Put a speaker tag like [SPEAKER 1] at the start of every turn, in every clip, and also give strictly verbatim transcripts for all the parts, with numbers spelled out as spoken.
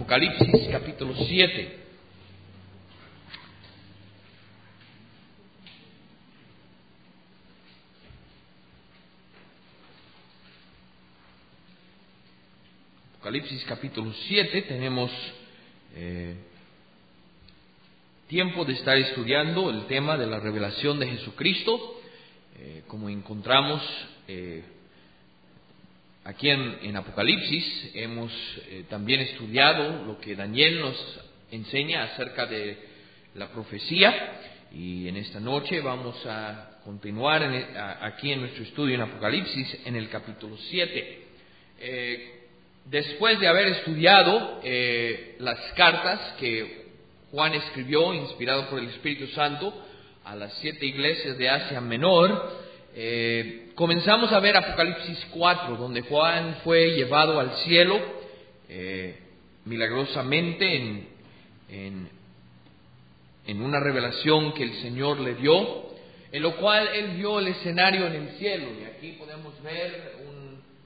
[SPEAKER 1] Apocalipsis capítulo siete. Apocalipsis capítulo siete, tenemos eh, tiempo de estar estudiando el tema de la revelación de Jesucristo, eh, como encontramos eh, aquí en, en Apocalipsis. Hemos eh, también estudiado lo que Daniel nos enseña acerca de la profecía, y en esta noche vamos a continuar en, a, aquí en nuestro estudio en Apocalipsis en el capítulo siete. Eh, Después de haber estudiado eh, las cartas que Juan escribió, inspirado por el Espíritu Santo, a las siete iglesias de Asia Menor, eh, comenzamos a ver Apocalipsis cuatro, donde Juan fue llevado al cielo eh, milagrosamente en, en, en una revelación que el Señor le dio, en lo cual él vio el escenario en el cielo. Y aquí podemos ver un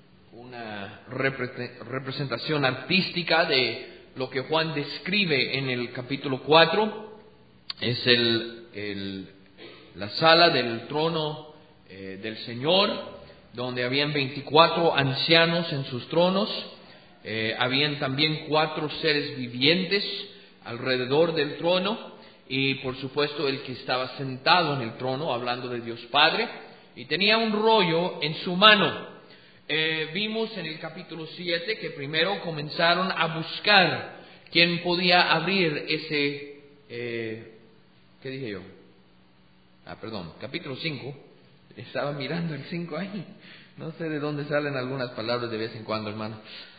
[SPEAKER 1] una representación artística de lo que Juan describe en el capítulo cuatro. Es el, el, la sala del trono eh, del Señor, donde habían veinticuatro ancianos en sus tronos. Eh, habían también cuatro seres vivientes alrededor del trono, y por supuesto el que estaba sentado en el trono, hablando de Dios Padre, y tenía un rollo en su mano. Eh, vimos en el capítulo siete que primero comenzaron a buscar quién podía abrir ese... Eh, ¿Qué dije yo? Ah, perdón, capítulo cinco. Estaba mirando el cinco ahí. No sé de dónde salen algunas palabras de vez en cuando, hermano.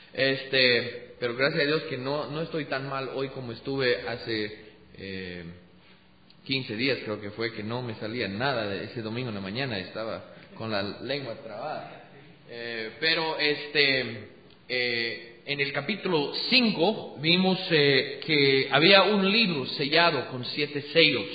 [SPEAKER 1] Este, pero gracias a Dios que no, no estoy tan mal hoy como estuve hace eh, quince días, creo que fue, que no me salía nada de ese domingo en la mañana. Estaba con la lengua trabada. Eh, pero este eh, en el capítulo cinco vimos eh, que había un libro sellado con siete sellos,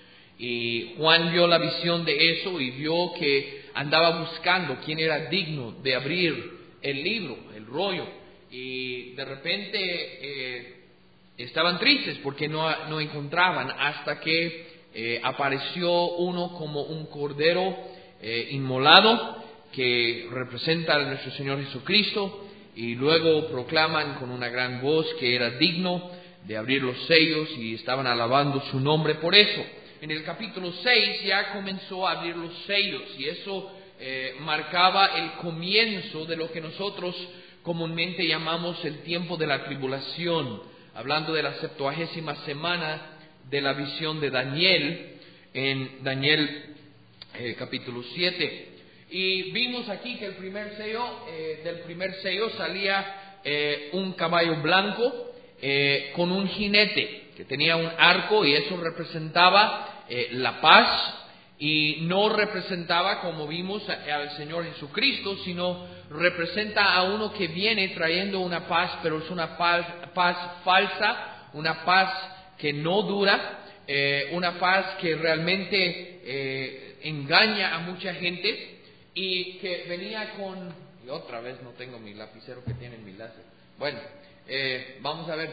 [SPEAKER 1] y Juan vio la visión de eso y vio que andaba buscando quién era digno de abrir el libro, el rollo, y de repente eh, estaban tristes porque no, no encontraban, hasta que eh, apareció uno como un cordero eh, inmolado, que representa a nuestro Señor Jesucristo, y luego proclaman con una gran voz que era digno de abrir los sellos, y estaban alabando su nombre por eso. En el capítulo seis ya comenzó a abrir los sellos, y eso eh, marcaba el comienzo de lo que nosotros comúnmente llamamos el tiempo de la tribulación, hablando de la septuagésima semana de la visión de Daniel, en Daniel eh, capítulo siete. Y vimos aquí que el primer sello, eh, del primer sello salía eh, un caballo blanco eh, con un jinete que tenía un arco, y eso representaba eh, la paz, y no representaba, como vimos, al Señor Jesucristo, sino representa a uno que viene trayendo una paz, pero es una paz, paz falsa, una paz que no dura, eh, una paz que realmente eh, engaña a mucha gente, y que venía con... Y otra vez no tengo mi lapicero que tiene mi láser. Bueno, eh, vamos a ver.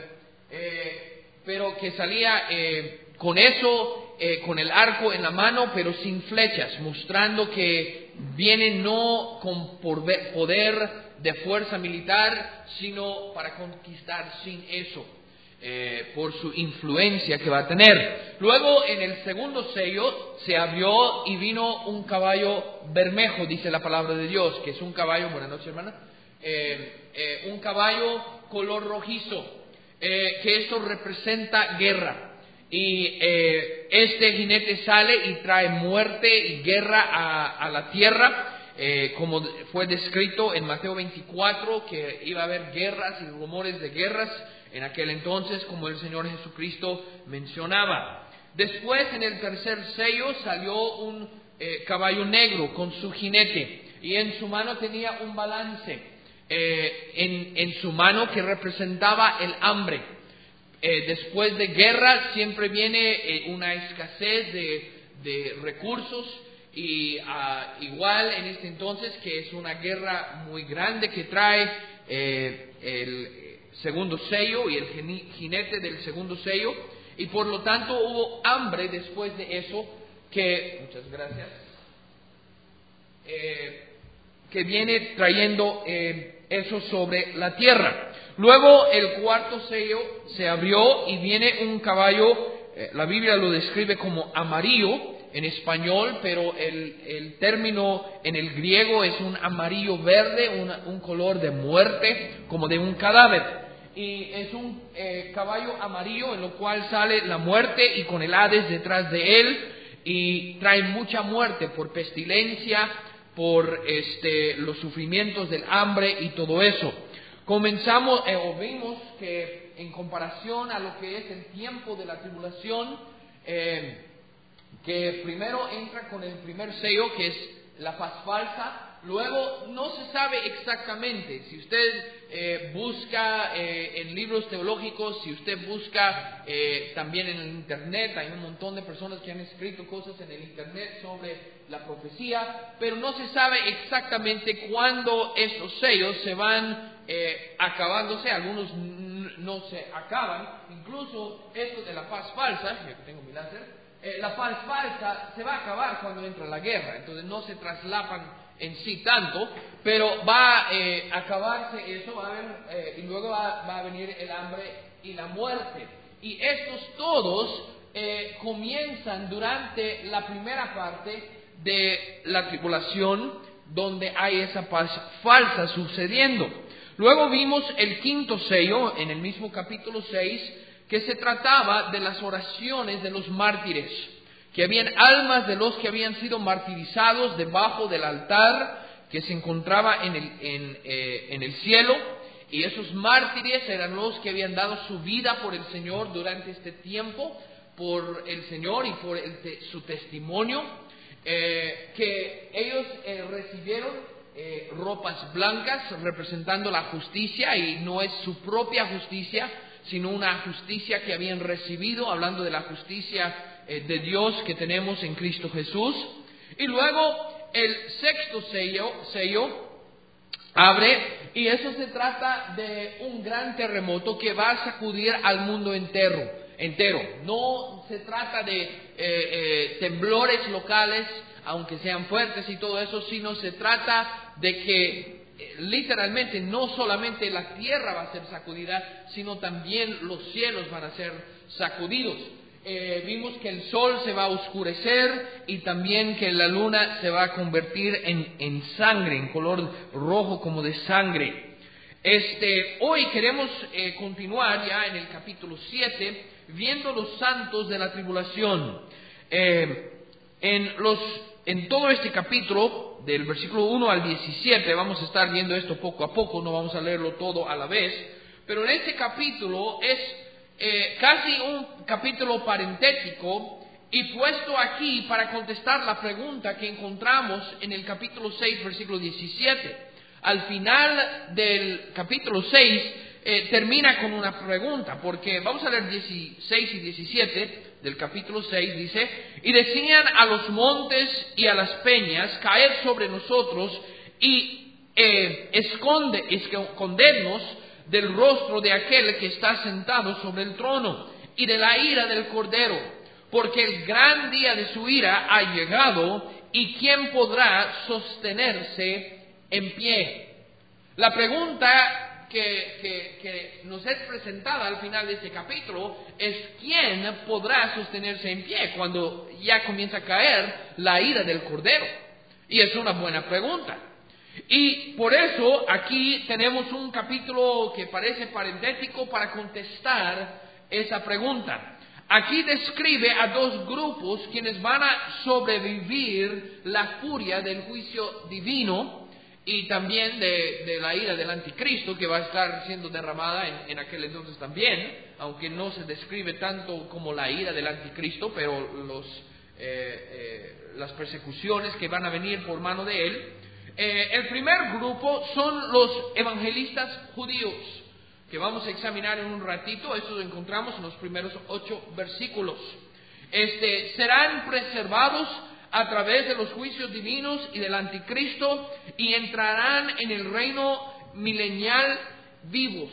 [SPEAKER 1] Eh, pero que salía eh, con eso, eh, con el arco en la mano, pero sin flechas, mostrando que viene no con poder de fuerza militar, sino para conquistar sin eso. Eh, por su influencia que va a tener. Luego, en el segundo sello se abrió y vino un caballo bermejo, dice la palabra de Dios, que es un caballo, buenas noches, hermana, eh, eh, un caballo color rojizo, eh, que esto representa guerra. Y eh, este jinete sale y trae muerte y guerra a, a la tierra, eh, como fue descrito en Mateo veinticuatro, que iba a haber guerras y rumores de guerras en aquel entonces, como el Señor Jesucristo mencionaba. Después, en el tercer sello, salió un eh, caballo negro con su jinete, y en su mano tenía un balance, eh, en, en su mano, que representaba el hambre. Eh, después de guerra siempre viene eh, una escasez de, de recursos, y uh, igual en este entonces, que es una guerra muy grande que trae eh, el... segundo sello y el jinete del segundo sello, y por lo tanto hubo hambre después de eso, que, muchas gracias, eh, que viene trayendo eh, eso sobre la tierra. Luego el cuarto sello se abrió y viene un caballo, eh, la Biblia lo describe como amarillo en español, pero el, el término en el griego es un amarillo verde, una, un color de muerte, como de un cadáver. Y es un eh, caballo amarillo en lo cual sale la muerte y con el Hades detrás de él, y trae mucha muerte por pestilencia, por este, los sufrimientos del hambre y todo eso. Comenzamos, eh, o vimos que en comparación a lo que es el tiempo de la tribulación, eh, que primero entra con el primer sello, que es la paz falsa. Luego no se sabe exactamente. Si usted eh, busca eh, en libros teológicos, si usted busca eh, también en el internet, hay un montón de personas que han escrito cosas en el internet sobre la profecía, pero no se sabe exactamente cuándo estos sellos se van eh, acabándose. Algunos n- no se acaban. Incluso esto de la paz falsa, yo tengo mi láser, Eh, la paz falsa se va a acabar cuando entra la guerra, entonces no se traslapan en sí tanto, pero va eh, a acabarse eso, va a haber, eh, y luego va, va a venir el hambre y la muerte. Y estos todos eh, comienzan durante la primera parte de la tribulación, donde hay esa paz falsa sucediendo. Luego vimos el quinto sello en el mismo capítulo seis, que se trataba de las oraciones de los mártires, que habían almas de los que habían sido martirizados debajo del altar que se encontraba en el, en, eh, en el cielo, y esos mártires eran los que habían dado su vida por el Señor durante este tiempo, por el Señor y por el te, su testimonio, eh, que ellos eh, recibieron eh, ropas blancas representando la justicia, y no es su propia justicia, sino una justicia que habían recibido, hablando de la justicia eh, de Dios que tenemos en Cristo Jesús. Y luego el sexto sello, sello abre, y eso se trata de un gran terremoto que va a sacudir al mundo entero. entero. No se trata de eh, eh, temblores locales, aunque sean fuertes y todo eso, sino se trata de que literalmente no solamente la tierra va a ser sacudida, sino también los cielos van a ser sacudidos. Eh, vimos que el sol se va a oscurecer y también que la luna se va a convertir en, en sangre, en color rojo como de sangre. Este, hoy queremos eh, continuar ya en el capítulo siete, viendo los santos de la tribulación. Eh, en los En todo este capítulo, del versículo uno al diecisiete, vamos a estar viendo esto poco a poco, no vamos a leerlo todo a la vez, pero en este capítulo es eh, casi un capítulo parentético y puesto aquí para contestar la pregunta que encontramos en el capítulo seis, versículo diecisiete. Al final del capítulo seis eh, termina con una pregunta, porque vamos a leer dieciséis y diecisiete del capítulo seis, dice: y decían a los montes y a las peñas, caed sobre nosotros y eh, esconde, escondednos del rostro de aquel que está sentado sobre el trono y de la ira del Cordero, porque el gran día de su ira ha llegado, y ¿quién podrá sostenerse en pie? La pregunta Que, que, que nos es presentada al final de este capítulo es: ¿quién podrá sostenerse en pie cuando ya comienza a caer la ira del Cordero? Y es una buena pregunta. Y por eso aquí tenemos un capítulo que parece parentético para contestar esa pregunta. Aquí describe a dos grupos quienes van a sobrevivir la furia del juicio divino y también de, de la ira del anticristo, que va a estar siendo derramada en, en aquel entonces también, aunque no se describe tanto como la ira del anticristo, pero los, eh, eh, las persecuciones que van a venir por mano de él. Eh, el primer grupo son los evangelistas judíos, que vamos a examinar en un ratito. Eso lo encontramos en los primeros ocho versículos. Este, serán preservados a través de los juicios divinos y del anticristo, y entrarán en el reino milenial vivos.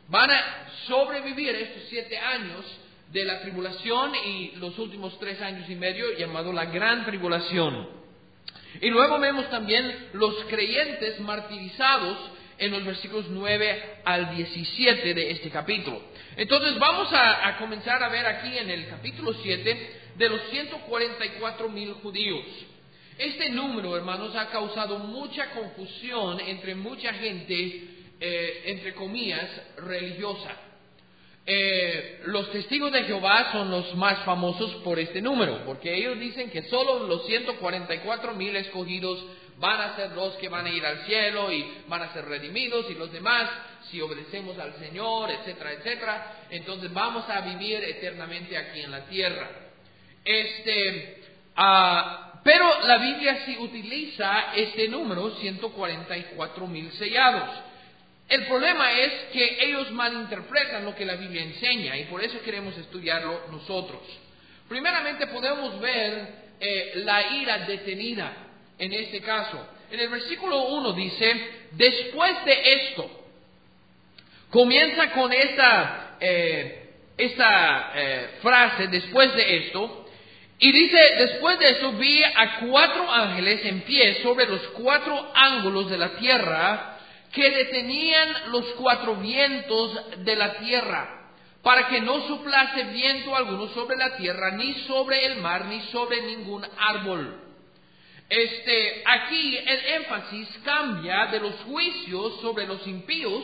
[SPEAKER 1] van a sobrevivir estos siete años de la tribulación y los últimos tres años y medio, llamado la gran tribulación. Y luego vemos también los creyentes martirizados en los versículos nueve al diecisiete de este capítulo. Entonces vamos a, a comenzar a ver aquí en el capítulo siete de los ciento cuarenta y cuatro mil judíos. Este número, hermanos, ha causado mucha confusión entre mucha gente, eh, entre comillas, religiosa. Eh, los testigos de Jehová son los más famosos por este número, porque ellos dicen que solo los ciento cuarenta y cuatro mil escogidos van a ser los que van a ir al cielo y van a ser redimidos, y los demás, si obedecemos al Señor, etcétera, etcétera, entonces vamos a vivir eternamente aquí en la tierra. Este, uh, pero la Biblia sí utiliza este número, ciento cuarenta y cuatro mil sellados. El problema es que ellos malinterpretan lo que la Biblia enseña, y por eso queremos estudiarlo nosotros. Primeramente podemos ver eh, la ira detenida en este caso. En el versículo uno dice, después de esto, comienza con esta, eh, esta eh, frase, después de esto, y dice, después de eso vi a cuatro ángeles en pie sobre los cuatro ángulos de la tierra, que detenían los cuatro vientos de la tierra, para que no soplase viento alguno sobre la tierra, ni sobre el mar, ni sobre ningún árbol. Este, aquí el énfasis cambia de los juicios sobre los impíos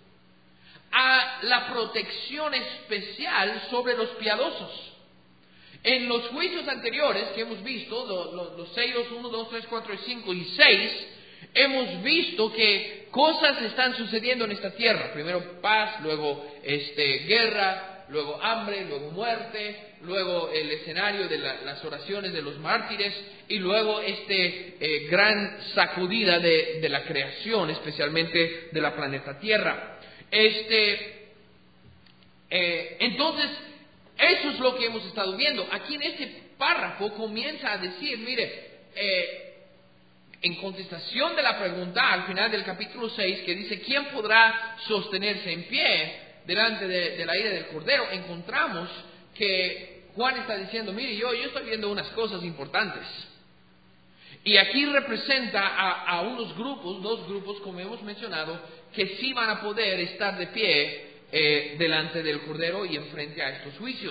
[SPEAKER 1] a la protección especial sobre los piadosos. En los juicios anteriores que hemos visto, los, los, los sellos uno, dos, tres, cuatro, cinco y seis, hemos visto que cosas están sucediendo en esta tierra. Primero paz, luego este, guerra, luego hambre, luego muerte, luego el escenario de la, las oraciones de los mártires, y luego este eh, gran sacudida de, de la creación, especialmente de la planeta Tierra. Este, eh, entonces, eso es lo que hemos estado viendo. Aquí en este párrafo comienza a decir, mire, eh, en contestación de la pregunta al final del capítulo seis, que dice, ¿quién podrá sostenerse en pie delante de, de la ira del Cordero? Encontramos que Juan está diciendo, mire, yo, yo estoy viendo unas cosas importantes. Y aquí representa a, a unos grupos, dos grupos, como hemos mencionado, que sí van a poder estar de pie eh, delante del Cordero y enfrente a estos juicios.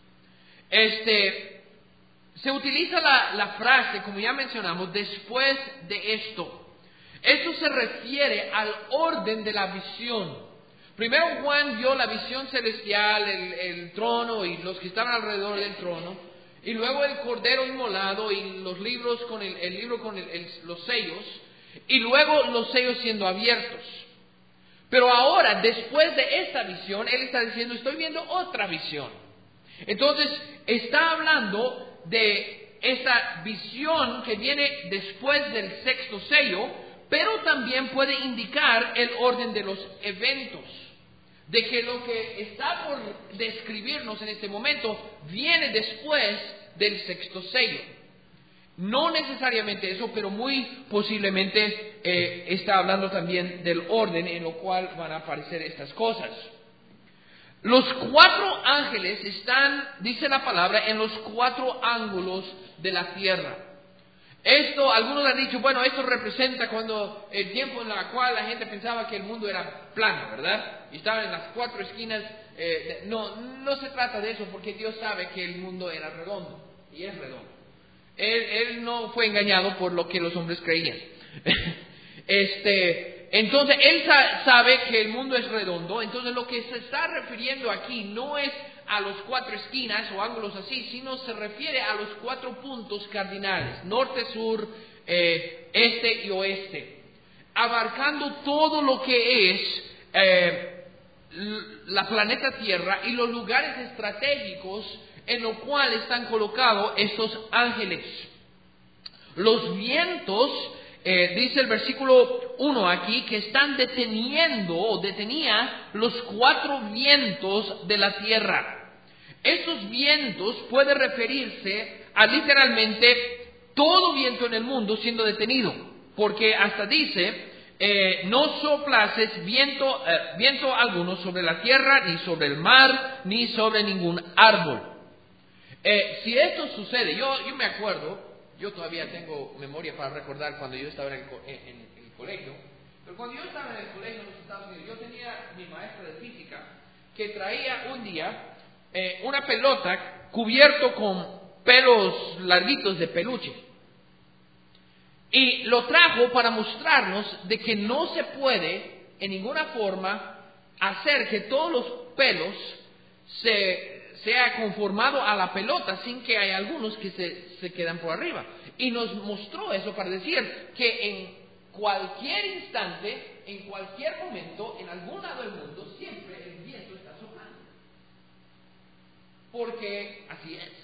[SPEAKER 1] Este... Se utiliza la, la frase, como ya mencionamos, después de esto. Esto se refiere al orden de la visión. Primero Juan vio la visión celestial, el, el trono y los que estaban alrededor del trono, y luego el cordero inmolado y los libros con el, el libro con el, el, los sellos, y luego los sellos siendo abiertos. Pero ahora, después de esta visión, él está diciendo, estoy viendo otra visión. Entonces, está hablando de esa visión que viene después del sexto sello, pero también puede indicar el orden de los eventos, de que lo que está por describirnos en este momento viene después del sexto sello. No necesariamente eso, pero muy posiblemente eh, está hablando también del orden en lo cual van a aparecer estas cosas. Los cuatro ángeles están, dice la palabra, en los cuatro ángulos de la tierra. Esto, algunos han dicho, bueno, esto representa cuando el tiempo en el cual la gente pensaba que el mundo era plano, ¿verdad? Y estaban en las cuatro esquinas. Eh, no, no se trata de eso, porque Dios sabe que el mundo era redondo, y es redondo. Él, él no fue engañado por lo que los hombres creían. este... Entonces, él sabe que el mundo es redondo. Entonces, lo que se está refiriendo aquí no es a los cuatro esquinas o ángulos así, sino se refiere a los cuatro puntos cardinales, norte, sur, eh, este y oeste, abarcando todo lo que es eh, la planeta Tierra y los lugares estratégicos en los cuales están colocados estos ángeles. Los vientos, Eh, dice el versículo uno aquí, que están deteniendo o detenía los cuatro vientos de la tierra. Estos vientos puede referirse a literalmente todo viento en el mundo siendo detenido, porque hasta dice eh, no soplases viento, eh, viento alguno sobre la tierra, ni sobre el mar, ni sobre ningún árbol. Eh, si esto sucede, yo, yo me acuerdo, yo todavía tengo memoria para recordar cuando yo estaba en el, en, en el colegio, pero cuando yo estaba en el colegio en los Estados Unidos, yo tenía mi maestra de física que traía un día eh, una pelota cubierto con pelos larguitos de peluche. Y lo trajo para mostrarnos de que no se puede en ninguna forma hacer que todos los pelos se sea conformado a la pelota sin que hay algunos que se, se quedan por arriba. Y nos mostró eso para decir que en cualquier instante, en cualquier momento, en algún lado del mundo, siempre el viento está soplando. Porque así es.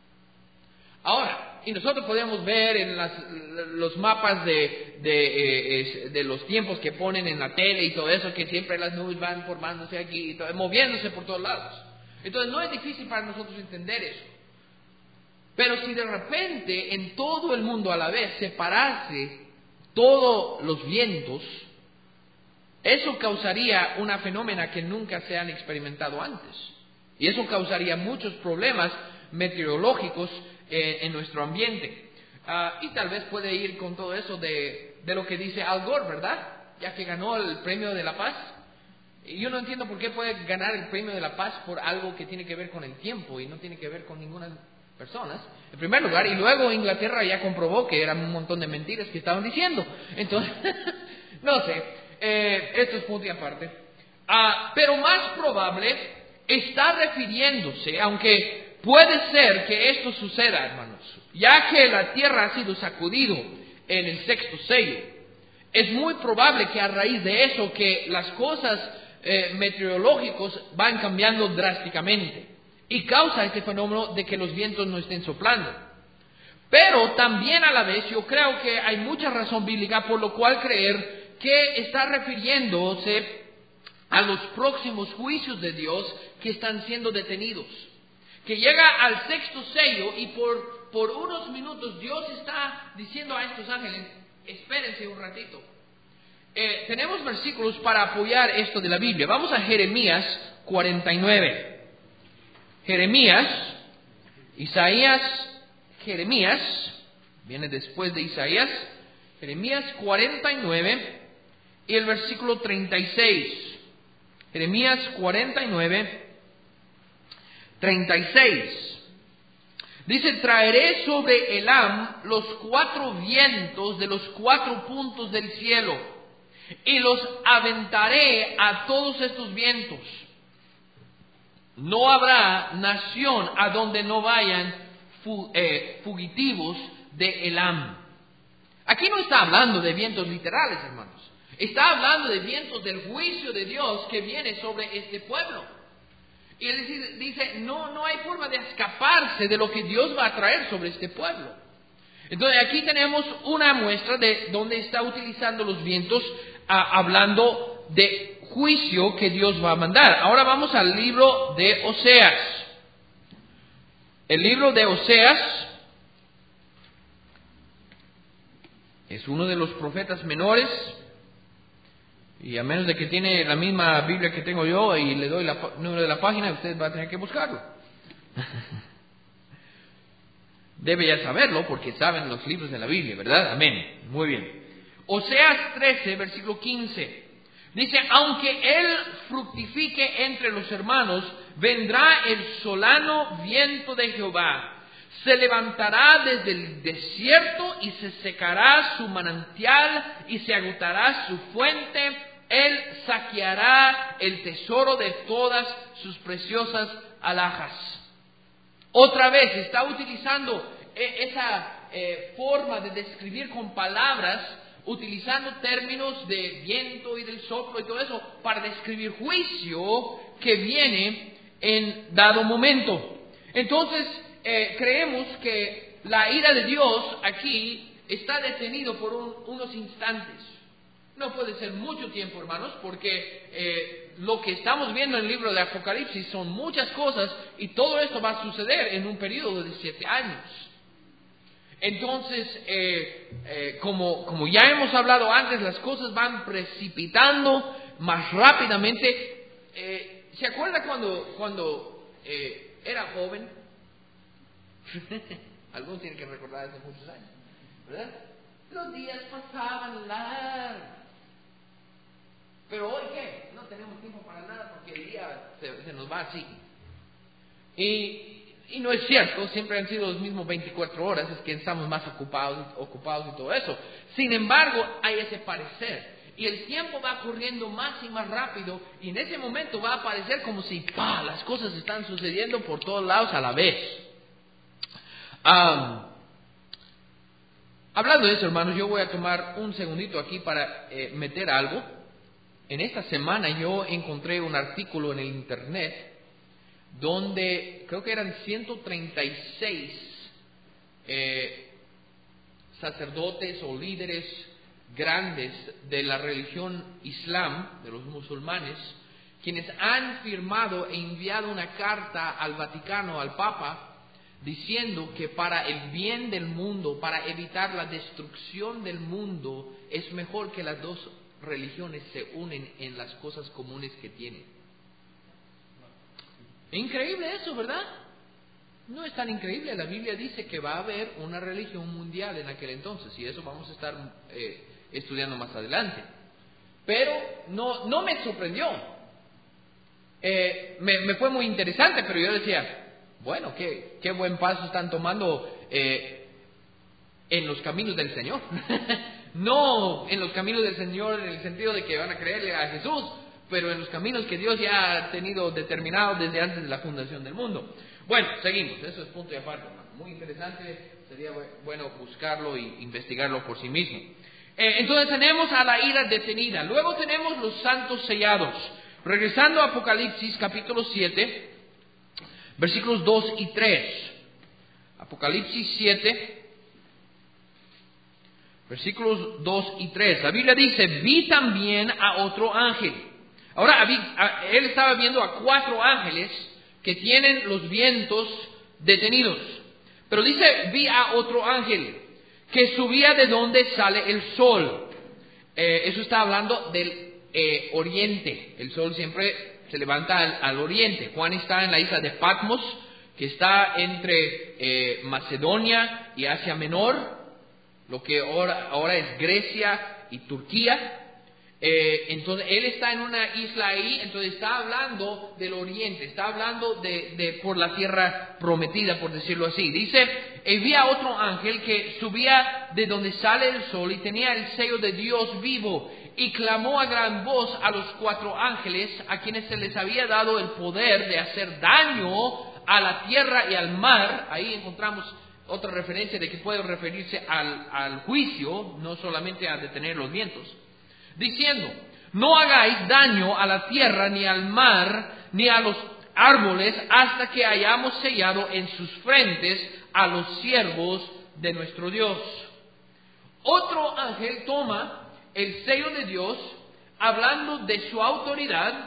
[SPEAKER 1] Ahora, y nosotros podemos ver en las, los mapas de, de, eh, de los tiempos que ponen en la tele y todo eso, que siempre las nubes van formándose aquí, y todo, moviéndose por todos lados. Entonces no es difícil para nosotros entender eso. Pero si de repente en todo el mundo a la vez se parase todos los vientos, eso causaría una fenómena que nunca se han experimentado antes. Y eso causaría muchos problemas meteorológicos eh, en nuestro ambiente. Uh, y tal vez puede ir con todo eso de, de lo que dice Al Gore, ¿verdad? Ya que ganó el premio de la paz. Y yo no entiendo por qué puede ganar el premio de la paz por algo que tiene que ver con el tiempo y no tiene que ver con ninguna personas, en primer lugar, y luego Inglaterra ya comprobó que eran un montón de mentiras que estaban diciendo. Entonces, no sé, eh, esto es punto y aparte. Ah, pero más probable está refiriéndose, aunque puede ser que esto suceda, hermanos, ya que la tierra ha sido sacudido en el sexto sello, es muy probable que a raíz de eso que las cosas eh, meteorológicas van cambiando drásticamente y causa este fenómeno de que los vientos no estén soplando. Pero también a la vez yo creo que hay mucha razón bíblica por lo cual creer que está refiriéndose a los próximos juicios de Dios que están siendo detenidos. Que llega al sexto sello y por, por unos minutos Dios está diciendo a estos ángeles, espérense un ratito. Eh, tenemos versículos para apoyar esto de la Biblia. Vamos a Jeremías cuarenta y nueve. Jeremías, Isaías, Jeremías, viene después de Isaías, Jeremías cuarenta y nueve y el versículo treinta y seis. Jeremías cuarenta y nueve, treinta y seis. Dice, traeré sobre Elam los cuatro vientos de los cuatro puntos del cielo y los aventaré a todos estos vientos. No habrá nación a donde no vayan fu- eh, fugitivos de Elam. Aquí no está hablando de vientos literales, hermanos. Está hablando de vientos del juicio de Dios que viene sobre este pueblo. Y él dice, dice no, no hay forma de escaparse de lo que Dios va a traer sobre este pueblo. Entonces aquí tenemos una muestra de donde está utilizando los vientos, ah, hablando de juicio que Dios va a mandar. Ahora vamos al libro de Oseas. El libro de Oseas es uno de los profetas menores, y a menos de que tiene la misma Biblia que tengo yo y le doy el número de la página, usted va a tener que buscarlo. Debe ya saberlo porque saben los libros de la Biblia, ¿verdad? Amén. Muy bien. Oseas trece, versículo quince. Dice, aunque él fructifique entre los hermanos, vendrá el solano viento de Jehová. Se levantará desde el desierto y se secará su manantial y se agotará su fuente. Él saqueará el tesoro de todas sus preciosas alhajas. Otra vez está utilizando esa eh, forma de describir con palabras, utilizando términos de viento y del soplo y todo eso, para describir juicio que viene en dado momento. Entonces, eh, creemos que la ira de Dios aquí está detenido por un, unos instantes. No puede ser mucho tiempo, hermanos, porque eh, lo que estamos viendo en el libro de Apocalipsis son muchas cosas y todo esto va a suceder en un periodo de siete años. entonces, eh, eh, como, como ya hemos hablado antes, las cosas van precipitando más rápidamente. Eh, ¿Se acuerda cuando, cuando eh, era joven? Algunos tienen que recordar hace muchos años, ¿verdad? Los días pasaban largos. Pero hoy, ¿qué? No tenemos tiempo para nada porque el día se, se nos va así. Y, y no es cierto, siempre han sido los mismos veinticuatro horas, es que estamos más ocupados, ocupados y todo eso. Sin embargo, hay ese parecer. Y el tiempo va corriendo más y más rápido, y en ese momento va a parecer como si ¡pah!, las cosas están sucediendo por todos lados a la vez. Um, hablando de eso, hermanos, yo voy a tomar un segundito aquí para eh, meter algo. En esta semana yo encontré un artículo en el internet donde creo que eran ciento treinta y seis eh, sacerdotes o líderes grandes de la religión islam, de los musulmanes, quienes han firmado e enviado una carta al Vaticano, al Papa, diciendo que para el bien del mundo, para evitar la destrucción del mundo, es mejor que las dos religiones se unen en las cosas comunes que tienen. Increíble eso, ¿verdad? No es tan increíble. La Biblia dice que va a haber una religión mundial en aquel entonces, y eso vamos a estar eh, estudiando más adelante. Pero no, no me sorprendió. Eh, me, me fue muy interesante, pero yo decía, bueno, qué, qué buen paso están tomando eh, en los caminos del Señor. No en los caminos del Señor en el sentido de que van a creerle a Jesús, pero en los caminos que Dios ya ha tenido determinados desde antes de la fundación del mundo. Bueno, seguimos, eso es punto y aparte, hermano. Muy interesante, sería bueno buscarlo e investigarlo por sí mismo. Eh, entonces tenemos a la ira detenida, luego tenemos los santos sellados. Regresando a Apocalipsis capítulo siete, versículos dos y tres. Apocalipsis siete, versículos dos y tres. La Biblia dice, vi también a otro ángel. Ahora, él estaba viendo a cuatro ángeles que tienen los vientos detenidos. Pero dice, vi a otro ángel que subía de donde sale el sol. Eh, eso está hablando del eh, oriente. El sol siempre se levanta al, al oriente. Juan está en la isla de Patmos, que está entre eh, Macedonia y Asia Menor, lo que ahora, ahora es Grecia y Turquía. Eh, entonces él está en una isla ahí, entonces está hablando del oriente, está hablando de, de por la tierra prometida, por decirlo así. Dice, y vi a otro ángel que subía de donde sale el sol y tenía el sello de Dios vivo, y clamó a gran voz a los cuatro ángeles a quienes se les había dado el poder de hacer daño a la tierra y al mar. Ahí encontramos otra referencia de que puede referirse al, al juicio, no solamente a detener los vientos. Diciendo, no hagáis daño a la tierra, ni al mar, ni a los árboles, hasta que hayamos sellado en sus frentes a los siervos de nuestro Dios. Otro ángel toma el sello de Dios, hablando de su autoridad,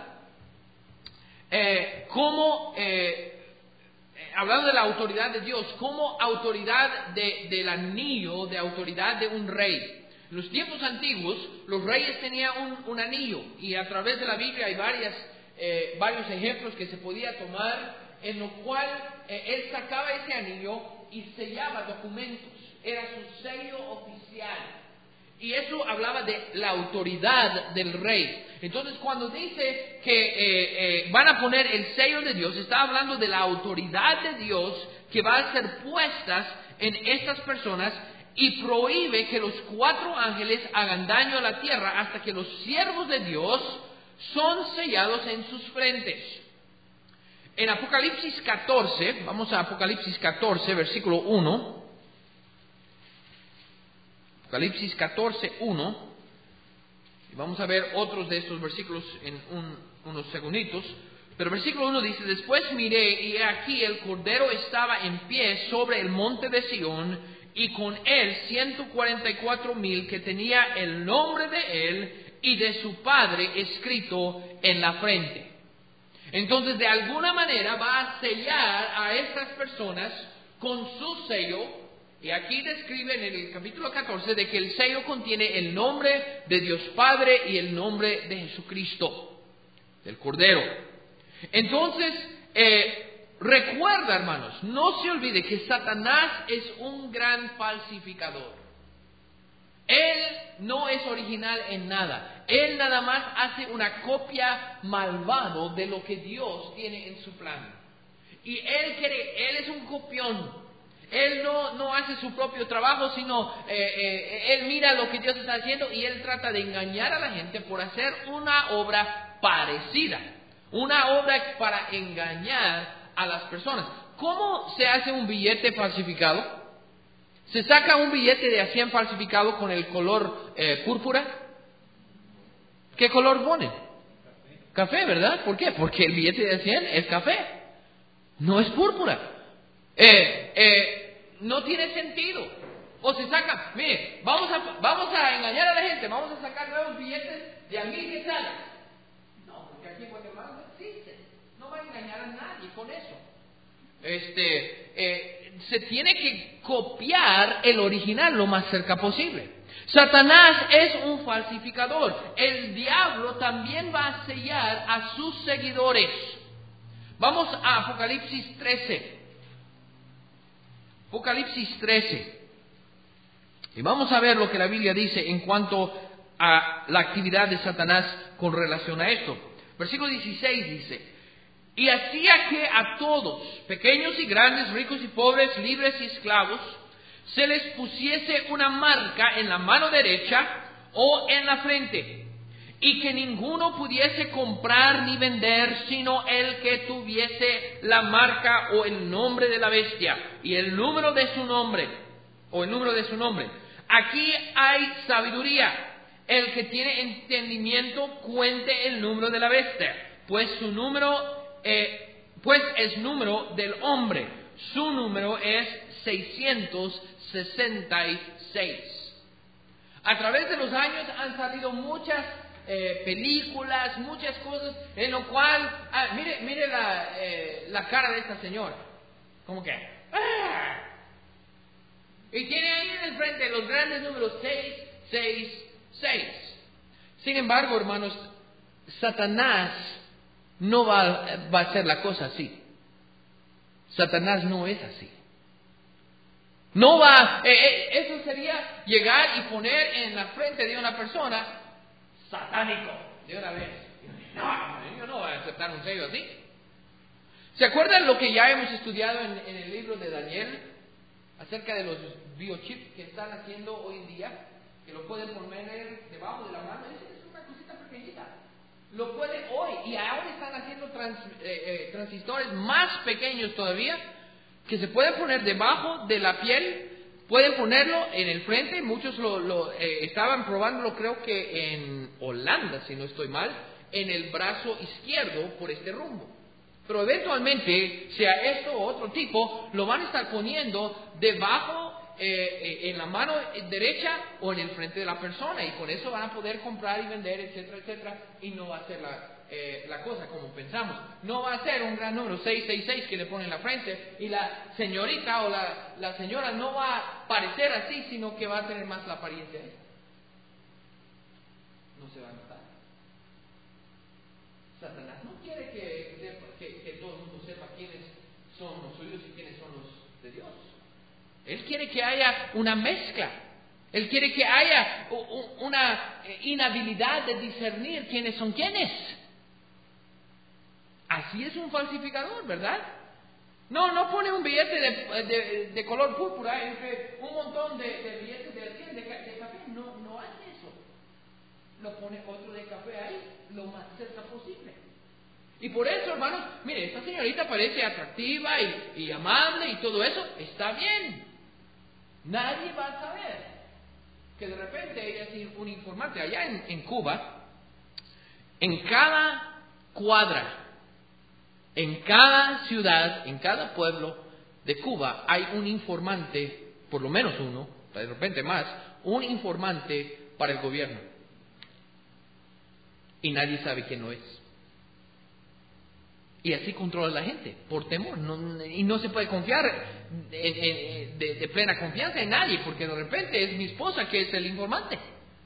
[SPEAKER 1] eh, como, eh, hablando de la autoridad de Dios, como autoridad de, del anillo, de autoridad de un rey. En los tiempos antiguos, los reyes tenían un, un anillo, y a través de la Biblia hay varias, eh, varios ejemplos que se podía tomar, en lo cual eh, él sacaba ese anillo y sellaba documentos. Era su sello oficial. Y eso hablaba de la autoridad del rey. Entonces, cuando dice que eh, eh, van a poner el sello de Dios, está hablando de la autoridad de Dios que va a ser puestas en estas personas, y prohíbe que los cuatro ángeles hagan daño a la tierra hasta que los siervos de Dios son sellados en sus frentes. En Apocalipsis catorce, vamos a Apocalipsis catorce, versículo uno. Apocalipsis catorce, uno. Y vamos a ver otros de estos versículos en un, unos segunditos. Pero versículo uno dice, después miré y aquí el Cordero estaba en pie sobre el monte de Sión, y con él ciento cuarenta y cuatro mil que tenía el nombre de él y de su Padre escrito en la frente. Entonces, de alguna manera va a sellar a estas personas con su sello, Y aquí describe en el capítulo catorce de que el sello contiene el nombre de Dios Padre y el nombre de Jesucristo, del Cordero. Entonces, eh, recuerda, hermanos, no se olvide que Satanás es un gran falsificador. Él no es original en nada. Él nada más hace una copia malvado de lo que Dios tiene en su plan. Y él quiere, él es un copión. Él no, no hace su propio trabajo, sino eh, eh, él mira lo que Dios está haciendo y él trata de engañar a la gente por hacer una obra parecida. Una obra para engañar a las personas. ¿Cómo se hace un billete falsificado? Se saca un billete de a cien falsificado con el color eh, púrpura. ¿Qué color pone? Café, ¿verdad? ¿Por qué? Porque el billete de a cien es café. No es púrpura. Eh, eh, no tiene sentido. O se saca, mire, vamos a, vamos a engañar a la gente, vamos a sacar nuevos billetes de a mil quetzales. No, porque aquí en Guatemala no existe. No va a engañar a nadie con eso. Este, eh, se tiene que copiar el original lo más cerca posible. Satanás es un falsificador. El diablo también va a sellar a sus seguidores. Vamos a Apocalipsis trece. Apocalipsis trece. Y vamos a ver lo que la Biblia dice en cuanto a la actividad de Satanás con relación a esto. Versículo dieciséis dice: y hacía que a todos, pequeños y grandes, ricos y pobres, libres y esclavos, se les pusiese una marca en la mano derecha o en la frente, y que ninguno pudiese comprar ni vender sino el que tuviese la marca o el nombre de la bestia y el número de su nombre, o el número de su nombre. Aquí hay sabiduría. El que tiene entendimiento cuente el número de la bestia, pues su número eh, pues es número del hombre. Su número es seiscientos sesenta y seis. A través de los años han salido muchas eh, películas, muchas cosas en lo cual, ah, mire, mire la, eh, la cara de esta señora, como que, ¡ah! Y tiene ahí en el frente los grandes números seis, seis, seis. Sin embargo, hermanos, Satanás no va, va a hacer la cosa así. Satanás no es así. No va, eh, eh, eso sería llegar y poner en la frente de una persona satánico de una vez. No, yo no voy a aceptar un sello así. ¿Se acuerdan lo que ya hemos estudiado en, en el libro de Daniel acerca de los biochips que están haciendo hoy en día? Que lo pueden poner debajo de la mano. Es una cosita pequeñita. Lo pueden hoy, y ahora están haciendo trans, eh, eh, transistores más pequeños todavía, que se pueden poner debajo de la piel, pueden ponerlo en el frente. Muchos lo, lo eh, estaban probándolo, creo que en Holanda, si no estoy mal, en el brazo izquierdo por este rumbo. Pero eventualmente, sea esto o otro tipo, lo van a estar poniendo debajo, eh, eh, en la mano derecha o en el frente de la persona, y con eso van a poder comprar y vender, etcétera, etcétera, y no va a ser la, eh, la cosa como pensamos. No va a ser un gran número seis seis seis que le ponen en la frente, y la señorita o la, la señora no va a parecer así, sino que va a tener más la apariencia esta. No se va a notar. Satanás no quiere que, que, que todo el mundo sepa quiénes son los suyos y quiénes son los de Dios. Él quiere que haya una mezcla. Él quiere que haya una inhabilidad de discernir quiénes son quiénes. Así es un falsificador, ¿verdad? No, no pone un billete de, de, de color púrpura entre un montón de, de billetes de, de, de café. No, no hace eso. Lo pone otro de café ahí, lo más cerca posible. Y por eso, hermanos, mire, esta señorita parece atractiva y, y amable y todo eso. Está bien. Nadie va a saber que de repente ella es un informante. Allá en, en Cuba, en cada cuadra, en cada ciudad, en cada pueblo de Cuba hay un informante, por lo menos uno, de repente más, un informante para el gobierno. Y nadie sabe quién lo es. Y así controla a la gente, por temor. No, y no se puede confiar en, en, de, de plena confianza en nadie, porque de repente es mi esposa que es el informante.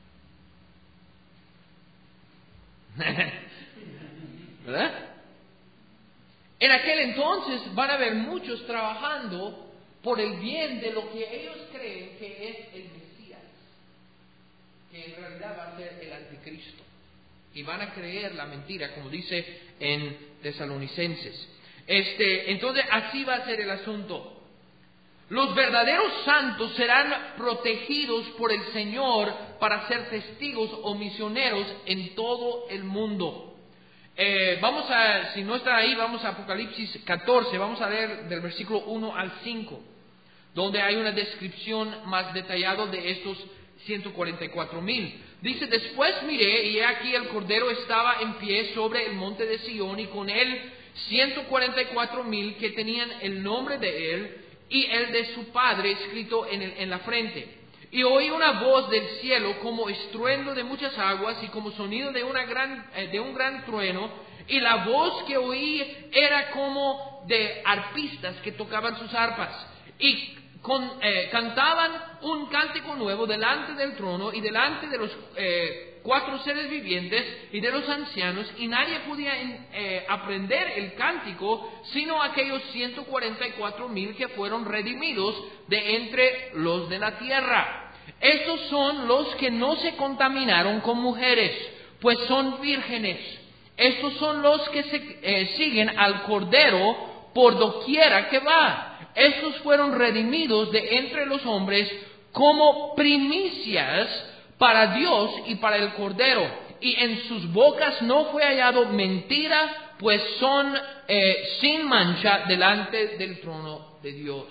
[SPEAKER 1] ¿Verdad? En aquel entonces van a haber muchos trabajando por el bien de lo que ellos creen que es el Mesías, que en realidad va a ser el anticristo. Y van a creer la mentira, como dice en Tesalonicenses. Este, entonces así va a ser el asunto. Los verdaderos santos serán protegidos por el Señor para ser testigos o misioneros en todo el mundo. Eh, vamos a, si no está ahí, vamos a Apocalipsis catorce, vamos a leer del versículo uno al cinco, donde hay una descripción más detallada de estos ciento cuarenta y cuatro mil. Dice: después miré, y he aquí el Cordero estaba en pie sobre el monte de Sión, y con él ciento cuarenta y cuatro mil que tenían el nombre de él y el de su Padre escrito en, el, en la frente. Y oí una voz del cielo como estruendo de muchas aguas y como sonido de, una gran, eh, de un gran trueno, y la voz que oí era como de arpistas que tocaban sus arpas, y Con, eh, cantaban un cántico nuevo delante del trono y delante de los eh, cuatro seres vivientes y de los ancianos, y nadie podía eh, aprender el cántico sino aquellos ciento cuarenta y cuatro mil que fueron redimidos de entre los de la tierra. Estos son los que no se contaminaron con mujeres, pues son vírgenes. Estos son los que se, eh, siguen al Cordero por doquiera que va. Estos fueron redimidos de entre los hombres como primicias para Dios y para el Cordero. Y en sus bocas no fue hallado mentira, pues son eh, sin mancha delante del trono de Dios.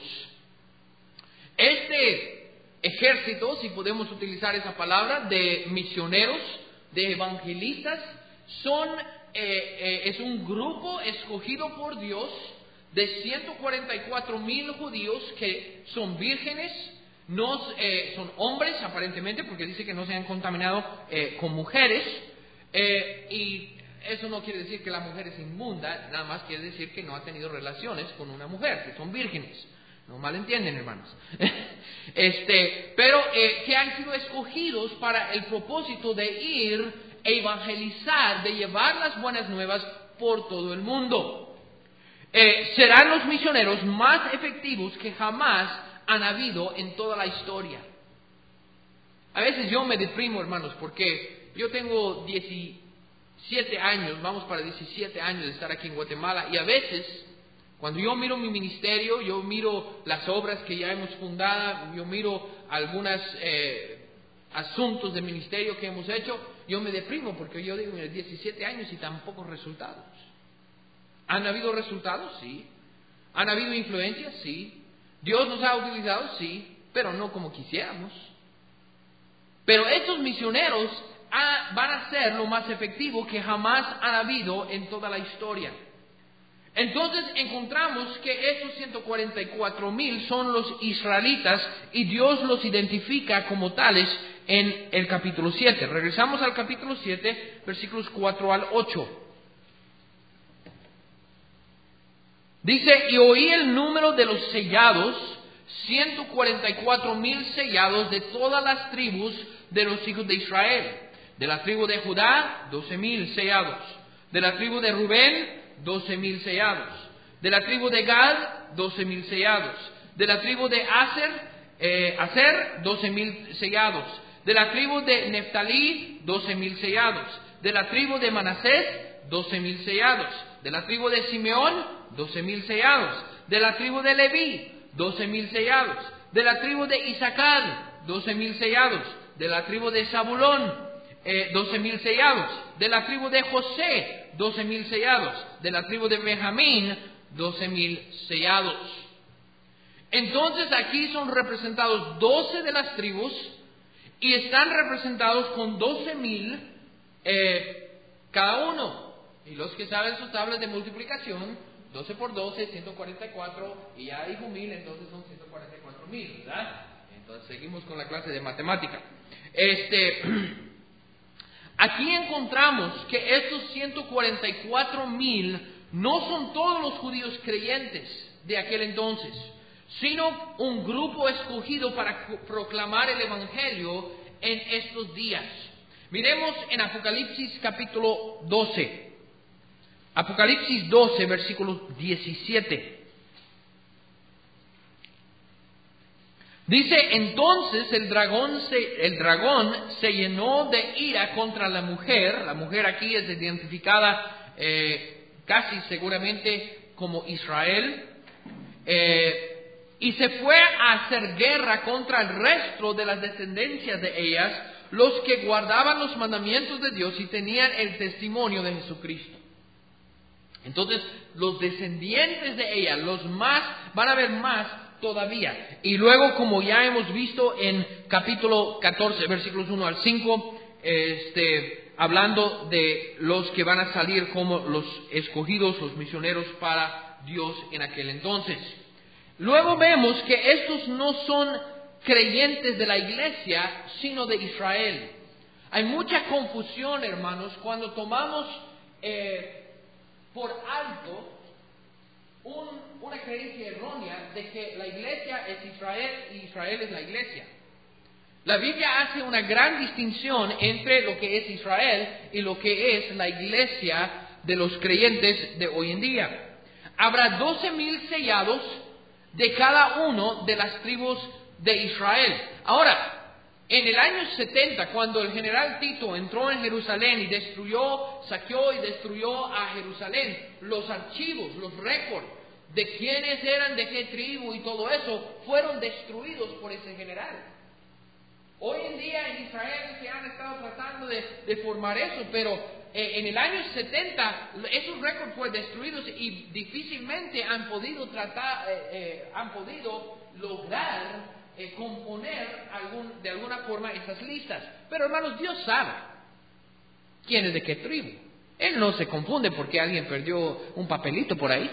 [SPEAKER 1] Este ejército, si podemos utilizar esa palabra, de misioneros, de evangelistas, son eh, eh, es un grupo escogido por Dios de ciento cuarenta y cuatro mil judíos que son vírgenes, no, eh, son hombres aparentemente, porque dice que no se han contaminado eh, con mujeres, eh, y eso no quiere decir que la mujer es inmunda, nada más quiere decir que no ha tenido relaciones con una mujer, que son vírgenes. No malentienden, hermanos. este, pero eh, que han sido escogidos para el propósito de ir e evangelizar, de llevar las buenas nuevas por todo el mundo. Eh, serán los misioneros más efectivos que jamás han habido en toda la historia. A veces yo me deprimo, hermanos, porque yo tengo diecisiete años, vamos para diecisiete años de estar aquí en Guatemala, y a veces, cuando yo miro mi ministerio, yo miro las obras que ya hemos fundado, yo miro algunos eh, asuntos de ministerio que hemos hecho, yo me deprimo porque yo digo, diecisiete años y tan pocos resultados. ¿Han habido resultados? Sí. ¿Han habido influencias? Sí. ¿Dios nos ha utilizado? Sí, pero no como quisiéramos. Pero estos misioneros ah, van a ser lo más efectivo que jamás han habido en toda la historia. Entonces encontramos que estos ciento cuarenta y cuatro mil son los israelitas y Dios los identifica como tales en el capítulo siete. Regresamos al capítulo siete, versículos cuatro al ocho. Dice: y oí el número de los sellados, ciento cuarenta y cuatro mil sellados de todas las tribus de los hijos de Israel. De la tribu de Judá, doce mil sellados. De la tribu de Rubén, doce mil sellados. De la tribu de Gad, doce mil sellados. De la tribu de Aser, eh, Aser, doce mil sellados. De la tribu de Neftalí, doce mil sellados. De la tribu de Manasés, doce mil sellados. De la tribu de Simeón, doce mil sellados. De la tribu de Leví, doce mil sellados. De la tribu de Isaacar, doce mil sellados. De la tribu de Zabulón, eh, doce mil sellados. De la tribu de José, doce mil sellados. De la tribu de Benjamín, doce mil sellados. Entonces aquí son representados doce de las tribus y están representados con doce mil eh, cada uno. Y los que saben sus tablas de multiplicación, doce por doce, ciento cuarenta y cuatro, y ya dijo mil, entonces son ciento cuarenta y cuatro mil, ¿verdad? Entonces seguimos con la clase de matemática. Este, aquí encontramos que estos ciento cuarenta y cuatro mil no son todos los judíos creyentes de aquel entonces, sino un grupo escogido para proclamar el Evangelio en estos días. Miremos en Apocalipsis capítulo doce. Apocalipsis doce, versículo diecisiete. Dice, entonces el dragón, se, el dragón se llenó de ira contra la mujer. La mujer aquí es identificada eh, casi seguramente como Israel. Eh, y se fue a hacer guerra contra el resto de las descendencias de ellas, los que guardaban los mandamientos de Dios y tenían el testimonio de Jesucristo. Entonces, los descendientes de ella, los más, van a haber más todavía. Y luego, como ya hemos visto en capítulo catorce, versículos uno al cinco, este, hablando de los que van a salir como los escogidos, los misioneros para Dios en aquel entonces. Luego vemos que estos no son creyentes de la iglesia, sino de Israel. Hay mucha confusión, hermanos, cuando tomamos eh, por alto un, una creencia errónea de que la iglesia es Israel y Israel es la iglesia. La Biblia hace una gran distinción entre lo que es Israel y lo que es la iglesia de los creyentes de hoy en día. Habrá doce mil sellados de cada uno de las tribus de Israel. Ahora, en el año setenta, cuando el general Tito entró en Jerusalén y destruyó, saqueó y destruyó a Jerusalén, los archivos, los récords de quiénes eran, de qué tribu y todo eso, fueron destruidos por ese general. Hoy en día en Israel se han estado tratando de, de formar eso, pero eh, en el año setenta esos récords fueron destruidos y difícilmente han podido tratar, eh, eh, han podido lograr Eh, componer algún, de alguna forma esas listas. Pero hermanos, Dios sabe quién es de qué tribu. Él no se confunde porque alguien perdió un papelito por ahí.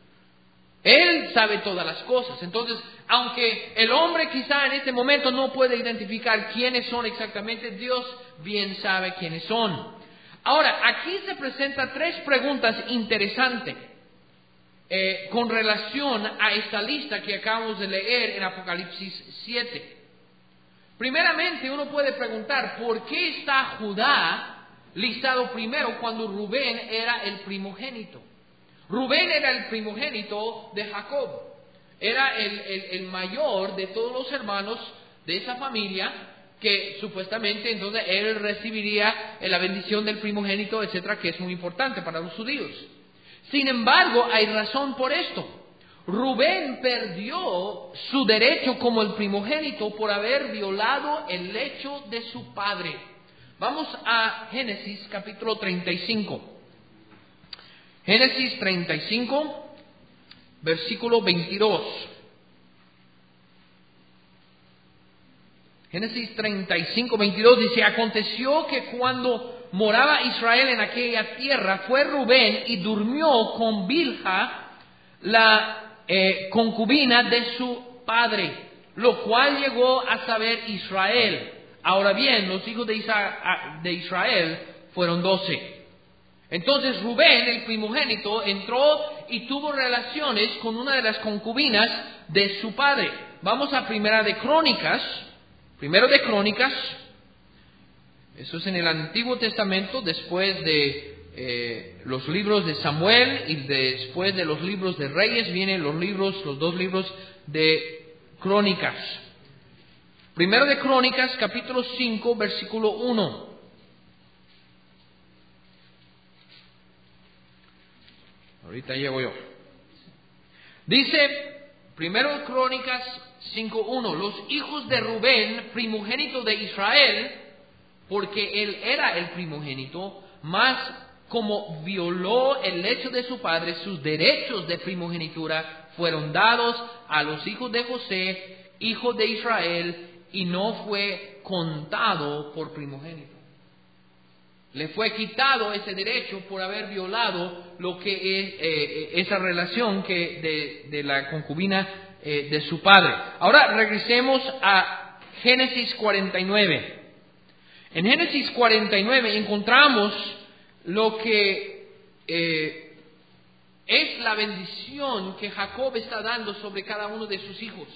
[SPEAKER 1] Él sabe todas las cosas. Entonces, aunque el hombre quizá en este momento no puede identificar quiénes son exactamente, Dios bien sabe quiénes son. Ahora, aquí se presentan tres preguntas interesantes Eh, con relación a esta lista que acabamos de leer en Apocalipsis siete. Primeramente, uno puede preguntar, ¿por qué está Judá listado primero cuando Rubén era el primogénito? Rubén era el primogénito de Jacob, era el, el, el mayor de todos los hermanos de esa familia, que supuestamente entonces él recibiría la bendición del primogénito, etcétera, que es muy importante para los judíos. Sin embargo, hay razón por esto. Rubén perdió su derecho como el primogénito por haber violado el lecho de su padre. Vamos a Génesis capítulo treinta y cinco. Génesis treinta y cinco, versículo veintidós. Génesis treinta y cinco, veintidós dice, aconteció que cuando moraba Israel en aquella tierra, fue Rubén y durmió con Bilha, la eh, concubina de su padre, lo cual llegó a saber Israel. Ahora bien, los hijos de, Isa, de Israel fueron doce. Entonces Rubén, el primogénito, entró y tuvo relaciones con una de las concubinas de su padre. Vamos a Primera de Crónicas, Primero de Crónicas. Eso es en el Antiguo Testamento, después de eh, los libros de Samuel y después de los libros de Reyes vienen los libros, los dos libros de Crónicas. Primero de Crónicas, capítulo cinco, versículo uno. Ahorita llego yo. Dice, Primero de Crónicas cinco uno, los hijos de Rubén, primogénito de Israel, porque él era el primogénito, mas como violó el lecho de su padre, sus derechos de primogenitura fueron dados a los hijos de José, hijo de Israel, y no fue contado por primogénito. Le fue quitado ese derecho por haber violado lo que es eh, esa relación que de, de la concubina eh, de su padre. Ahora regresemos a Génesis cuarenta y nueve. En Génesis cuarenta y nueve encontramos lo que eh, es la bendición que Jacob está dando sobre cada uno de sus hijos.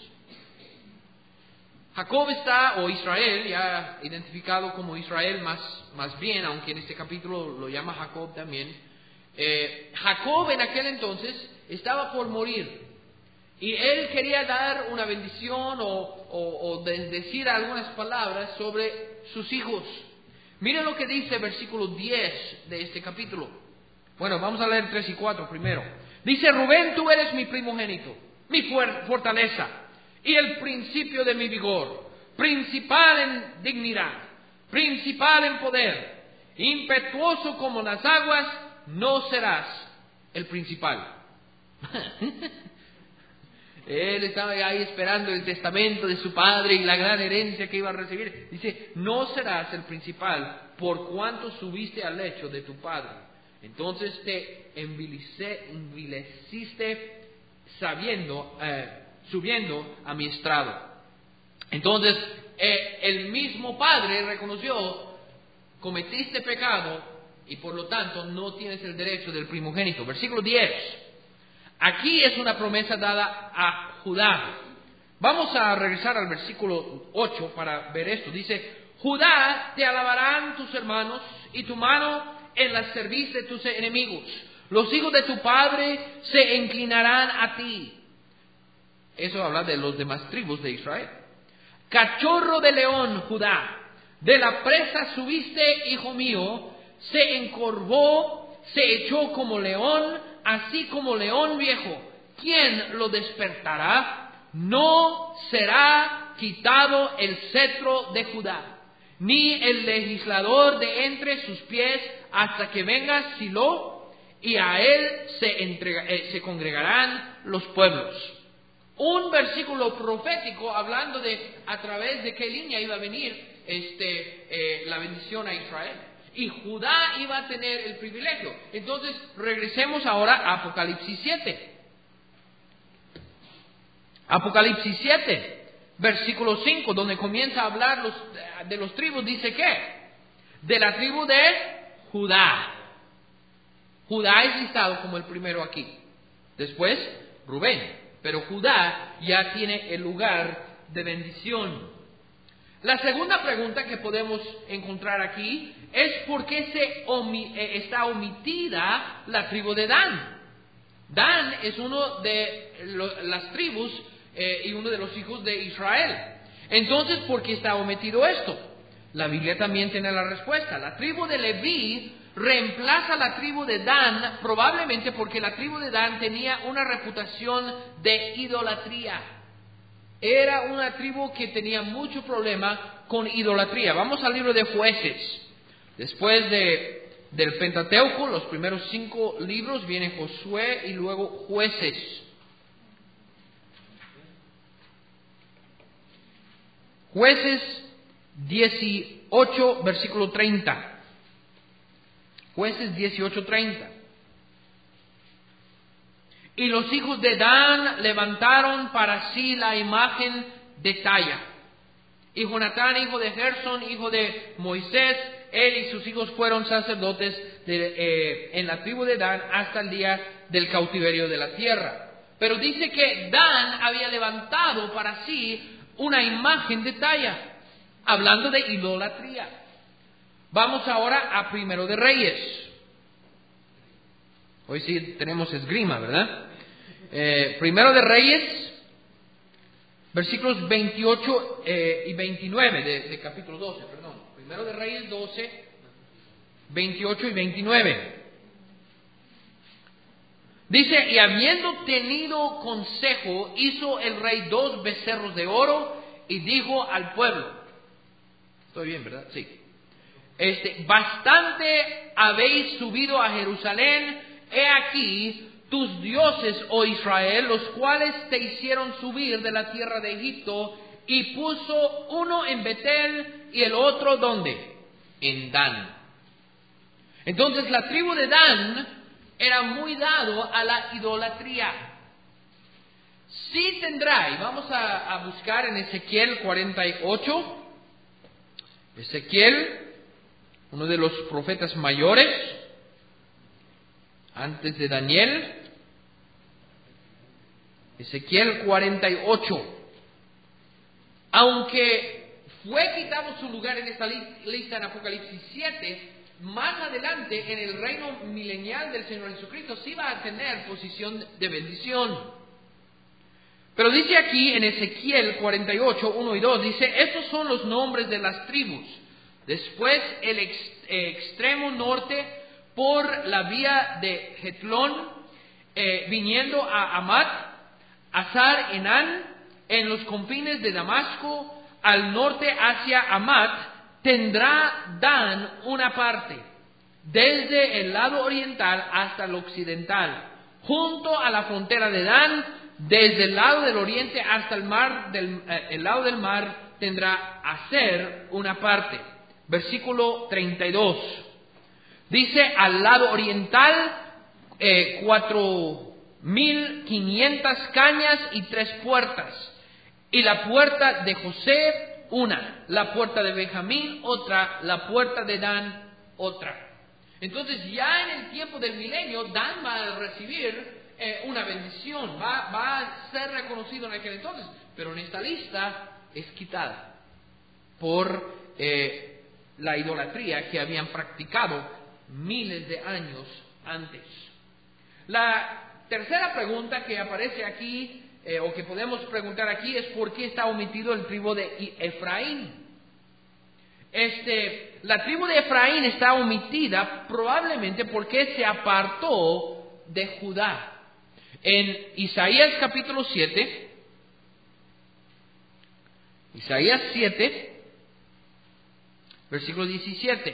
[SPEAKER 1] Jacob está, o Israel, ya identificado como Israel más, más bien, aunque en este capítulo lo llama Jacob también. Eh, Jacob en aquel entonces estaba por morir y él quería dar una bendición o, o, o de decir algunas palabras sobre sus hijos. Miren lo que dice el versículo diez de este capítulo. Bueno, vamos a leer tres y cuatro primero. Dice: Rubén, tú eres mi primogénito, mi fortaleza y el principio de mi vigor, principal en dignidad, principal en poder, impetuoso como las aguas, no serás el principal. Él estaba ahí esperando el testamento de su padre y la gran herencia que iba a recibir. Dice: no serás el principal por cuanto subiste al lecho de tu padre. Entonces te envileciste sabiendo... Eh, subiendo a mi estrado. Entonces, eh, el mismo padre reconoció: cometiste pecado y por lo tanto no tienes el derecho del primogénito. Versículo diez. Aquí es una promesa dada a Judá. Vamos a regresar al versículo ocho para ver esto. Dice: Judá, te alabarán tus hermanos y tu mano en la cerviz de tus enemigos. Los hijos de tu padre se inclinarán a ti. Eso habla de los demás tribus de Israel. Cachorro de león, Judá, de la presa subiste, hijo mío, se encorvó, se echó como león, así como león viejo. ¿Quién lo despertará? No será quitado el cetro de Judá, ni el legislador de entre sus pies, hasta que venga Silo, y a él se, entrega, eh, se congregarán los pueblos. Un versículo profético hablando de a través de qué línea iba a venir este, eh, la bendición a Israel. Y Judá iba a tener el privilegio. Entonces, regresemos ahora a Apocalipsis siete. Apocalipsis siete, versículo cinco, donde comienza a hablar los, de los tribus, dice ¿qué? De la tribu de Judá. Judá es listado como el primero aquí. Después, Rubén. Pero Judá ya tiene el lugar de bendición. La segunda pregunta que podemos encontrar aquí es ¿por qué se omi- eh, está omitida la tribu de Dan? Dan es uno de lo, las tribus eh, y uno de los hijos de Israel. Entonces, ¿por qué está omitido esto? La Biblia también tiene la respuesta. La tribu de Leví reemplaza la tribu de Dan, probablemente porque la tribu de Dan tenía una reputación de idolatría. Era una tribu que tenía mucho problema con idolatría. Vamos al libro de Jueces. Después de, del Pentateuco, los primeros cinco libros, viene Josué y luego Jueces. Jueces dieciocho, versículo treinta. Jueces dieciocho, treinta. Y los hijos de Dan levantaron para sí la imagen de talla. Y Jonatán, hijo de Gersón, hijo de Moisés, él y sus hijos fueron sacerdotes de, eh, en la tribu de Dan hasta el día del cautiverio de la tierra. Pero dice que Dan había levantado para sí una imagen de talla, hablando de idolatría. Vamos ahora a Primero de Reyes. Hoy sí tenemos esgrima, ¿verdad? Eh, Primero de Reyes, versículos veintiocho eh, y veintinueve de, de capítulo doce, perdón. Primero de Reyes doce, veintiocho y veintinueve. Dice: y habiendo tenido consejo, hizo el rey dos becerros de oro y dijo al pueblo. Estoy bien, ¿verdad? Sí. Este, bastante habéis subido a Jerusalén, he aquí tus dioses, oh Israel, los cuales te hicieron subir de la tierra de Egipto, y puso uno en Betel y el otro ¿dónde? En Dan. Entonces la tribu de Dan era muy dado a la idolatría. Sí tendrá, y vamos a, a buscar en Ezequiel cuarenta y ocho, Ezequiel, uno de los profetas mayores, antes de Daniel, Ezequiel cuarenta y ocho. Aunque fue quitado su lugar en esta lista en Apocalipsis siete, más adelante en el reino milenial del Señor Jesucristo sí va a tener posición de bendición. Pero dice aquí en Ezequiel cuarenta y ocho, uno y dos, dice, estos son los nombres de las tribus. Después el ex, eh, extremo norte por la vía de Hetlón, eh, viniendo a Amat, Azar Enán, en los confines de Damasco, al norte hacia Amat, tendrá Dan una parte, desde el lado oriental hasta el occidental, junto a la frontera de Dan, desde el lado del oriente hasta el mar del eh, el lado del mar tendrá Aser una parte. Versículo treinta y dos. Dice al lado oriental eh, cuatro mil quinientas cañas y tres puertas. Y la puerta de José una, la puerta de Benjamín otra, la puerta de Dan otra. Entonces ya en el tiempo del milenio Dan va a recibir Eh, una bendición, va, va a ser reconocido en aquel entonces, pero en esta lista es quitada por eh, la idolatría que habían practicado miles de años antes. La tercera pregunta que aparece aquí, eh, o que podemos preguntar aquí, es ¿por qué está omitido el tribu de Efraín? Este, la tribu de Efraín está omitida probablemente porque se apartó de Judá. En Isaías capítulo siete, Isaías siete, versículo diecisiete.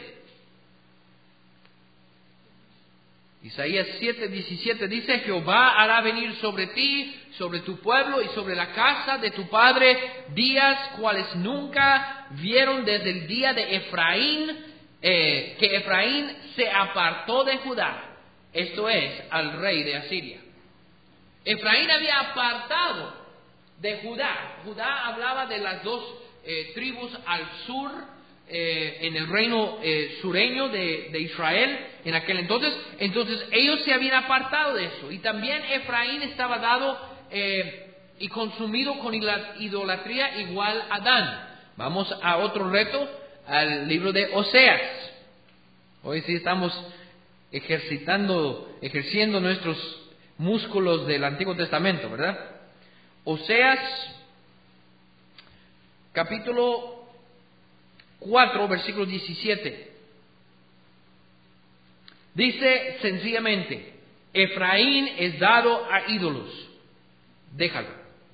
[SPEAKER 1] Isaías siete, diecisiete dice, Jehová hará venir sobre ti, sobre tu pueblo y sobre la casa de tu padre, días cuales nunca vieron desde el día de Efraín, eh, que Efraín se apartó de Judá, esto es, al rey de Asiria. Efraín había apartado de Judá. Judá hablaba de las dos eh, tribus al sur, eh, en el reino eh, sureño de, de Israel en aquel entonces. Entonces ellos se habían apartado de eso. Y también Efraín estaba dado eh, y consumido con idolatría igual a Dan. Vamos a otro reto, al libro de Oseas. Hoy sí estamos ejercitando, ejerciendo nuestros músculos del Antiguo Testamento, ¿verdad? Oseas, capítulo cuatro, versículo diecisiete. Dice sencillamente, Efraín es dado a ídolos, déjalo.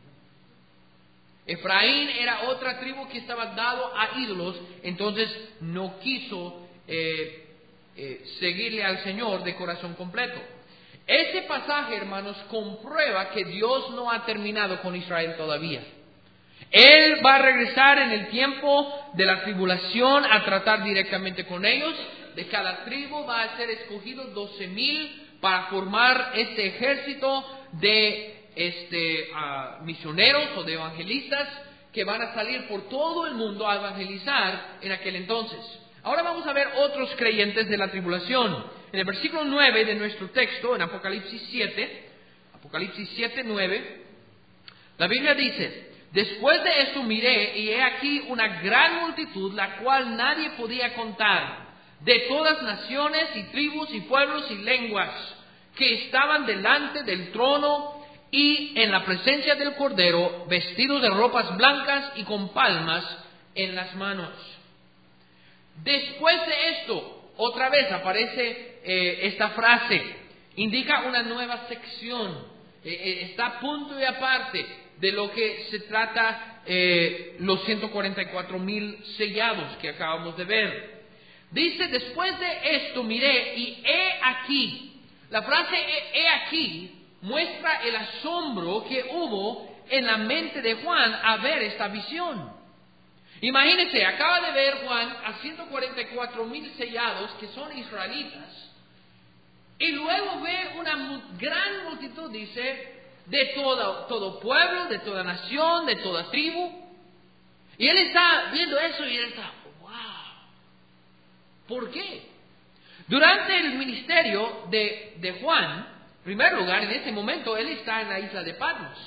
[SPEAKER 1] Efraín era otra tribu que estaba dado a ídolos, entonces no quiso eh, eh, seguirle al Señor de corazón completo. Ese pasaje, hermanos, comprueba que Dios no ha terminado con Israel todavía. Él va a regresar en el tiempo de la tribulación a tratar directamente con ellos. De cada tribu va a ser escogido doce mil para formar este ejército de este, uh, misioneros o de evangelistas que van a salir por todo el mundo a evangelizar en aquel entonces. Ahora vamos a ver otros creyentes de la tribulación. En el versículo nueve de nuestro texto, en Apocalipsis siete, Apocalipsis siete, nueve, la Biblia dice, después de esto miré y he aquí una gran multitud, la cual nadie podía contar, de todas naciones y tribus y pueblos y lenguas, que estaban delante del trono y en la presencia del Cordero, vestidos de ropas blancas y con palmas en las manos. Después de esto, otra vez aparece eh, esta frase, indica una nueva sección, eh, eh, está a punto y aparte de lo que se trata eh, los ciento cuarenta y cuatro mil sellados que acabamos de ver. Dice, después de esto miré y he aquí, la frase he, he aquí muestra el asombro que hubo en la mente de Juan a ver esta visión. Imagínense, acaba de ver Juan a ciento cuarenta y cuatro mil sellados que son israelitas, y luego ve una gran multitud, dice, de todo, todo pueblo, de toda nación, de toda tribu, y él está viendo eso y él está, wow, ¿por qué? Durante el ministerio de, de Juan, en primer lugar, en ese momento, él está en la isla de Patmos.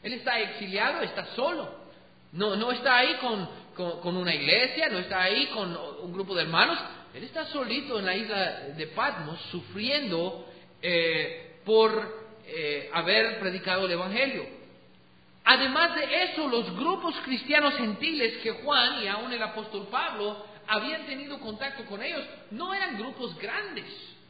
[SPEAKER 1] Él está exiliado, está solo. No, no está ahí con, con, con una iglesia, no está ahí con un grupo de hermanos. Él está solito en la isla de Patmos, sufriendo eh, por eh, haber predicado el Evangelio. Además de eso, los grupos cristianos gentiles que Juan y aún el apóstol Pablo habían tenido contacto con ellos, no eran grupos grandes.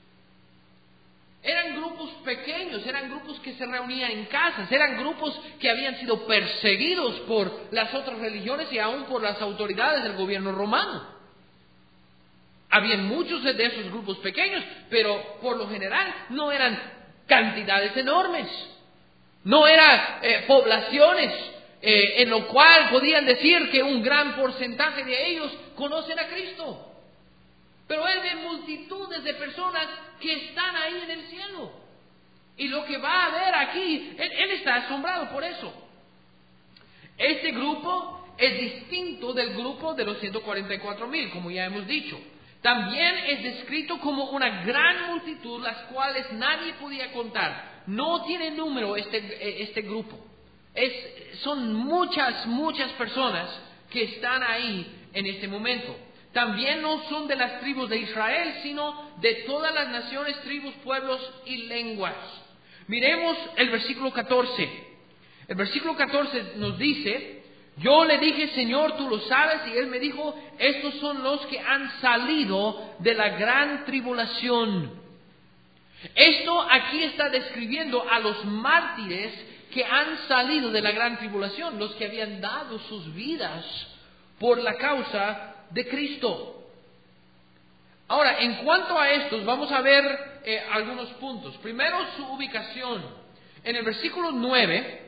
[SPEAKER 1] Eran grupos pequeños, eran grupos que se reunían en casas, eran grupos que habían sido perseguidos por las otras religiones y aún por las autoridades del gobierno romano. Habían muchos de esos grupos pequeños, pero por lo general no eran cantidades enormes. No eran eh, poblaciones eh, en lo cual podían decir que un gran porcentaje de ellos conocen a Cristo. Pero Él ve multitudes de personas que están ahí en el cielo. Y lo que va a ver aquí, Él, él está asombrado por eso. Este grupo es distinto del grupo de los ciento cuarenta y cuatro mil, como ya hemos dicho. También es descrito como una gran multitud, las cuales nadie podía contar. No tiene número este, este grupo. Es, son muchas, muchas personas que están ahí en este momento. También no son de las tribus de Israel, sino de todas las naciones, tribus, pueblos y lenguas. Miremos el versículo catorce. El versículo catorce nos dice: yo le dije, Señor, tú lo sabes, y Él me dijo, estos son los que han salido de la gran tribulación. Esto aquí está describiendo a los mártires que han salido de la gran tribulación, los que habían dado sus vidas por la causa de Cristo. Ahora, en cuanto a estos, vamos a ver eh, algunos puntos. Primero, su ubicación. En el versículo nueve,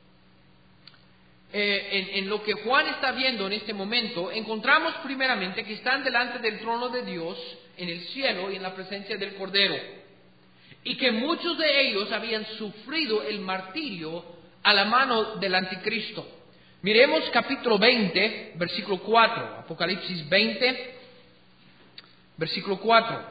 [SPEAKER 1] eh, en, en lo que Juan está viendo en este momento, encontramos primeramente que están delante del trono de Dios en el cielo y en la presencia del Cordero, y que muchos de ellos habían sufrido el martirio a la mano del anticristo. Miremos capítulo veinte, versículo cuatro, Apocalipsis veinte, versículo cuatro.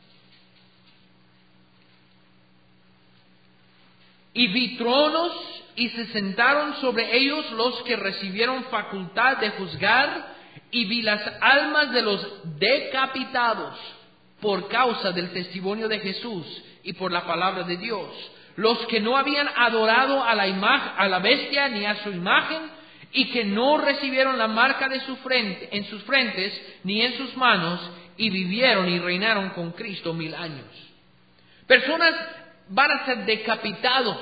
[SPEAKER 1] Y vi tronos y se sentaron sobre ellos los que recibieron facultad de juzgar, y vi las almas de los decapitados por causa del testimonio de Jesús y por la palabra de Dios, los que no habían adorado a la imagen, a la bestia ni a su imagen, y que no recibieron la marca de su frente, en sus frentes ni en sus manos, y vivieron y reinaron con Cristo mil años. Personas van a ser decapitados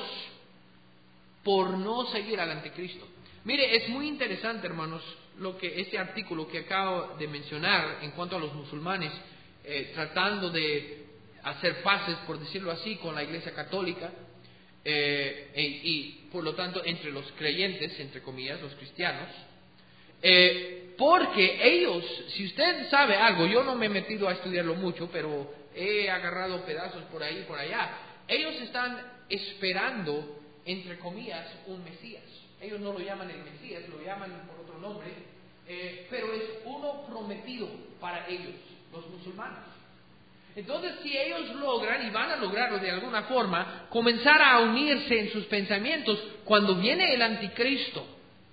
[SPEAKER 1] por no seguir al anticristo. Mire, es muy interesante, hermanos, lo que este artículo que acabo de mencionar en cuanto a los musulmanes eh, tratando de hacer paces, por decirlo así, con la Iglesia Católica, eh, e, y por lo tanto entre los creyentes, entre comillas, los cristianos, eh, porque ellos, si usted sabe algo, yo no me he metido a estudiarlo mucho, pero he agarrado pedazos por ahí y por allá, ellos están esperando, entre comillas, un Mesías. Ellos no lo llaman el Mesías, lo llaman por otro nombre, eh, pero es uno prometido para ellos, los musulmanes. Entonces, si ellos logran, y van a lograrlo de alguna forma, comenzar a unirse en sus pensamientos, cuando viene el anticristo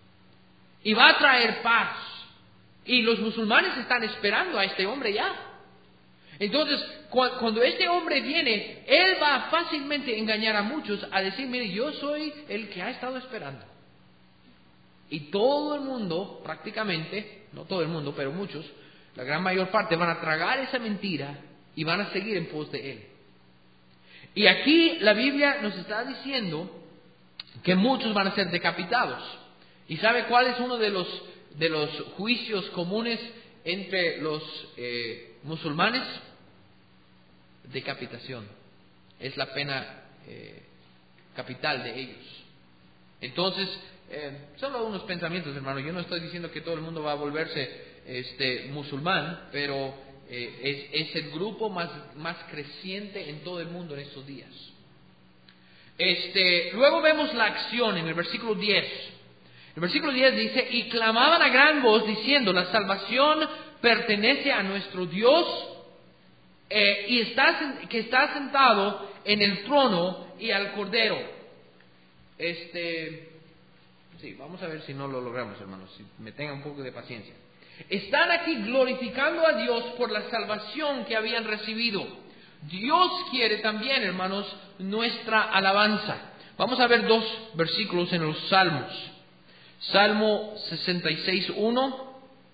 [SPEAKER 1] y va a traer paz, y los musulmanes están esperando a este hombre ya. Entonces, cu- cuando este hombre viene, él va fácilmente a engañar a muchos, a decir, mire, yo soy el que ha estado esperando. Y todo el mundo, prácticamente, no todo el mundo, pero muchos, la gran mayor parte, van a tragar esa mentira y van a seguir en pos de él. Y aquí la Biblia nos está diciendo que muchos van a ser decapitados. ¿Y sabe cuál es uno de los, de los juicios comunes entre los eh, musulmanes? Decapitación. Es la pena eh, capital de ellos. Entonces, eh, solo unos pensamientos, hermano. Yo no estoy diciendo que todo el mundo va a volverse este, musulmán, pero Eh, es, es el grupo más, más creciente en todo el mundo en estos días. Este, luego vemos la acción en el versículo diez. El versículo diez dice: y clamaban a gran voz diciendo, la salvación pertenece a nuestro Dios, eh, y está, que está sentado en el trono y al Cordero. Este, Sí, vamos a ver si no lo logramos, hermanos, si me tengan un poco de paciencia. Están aquí glorificando a Dios por la salvación que habían recibido. Dios quiere también, hermanos, nuestra alabanza. Vamos a ver dos versículos en los Salmos. Salmo sesenta y seis, uno.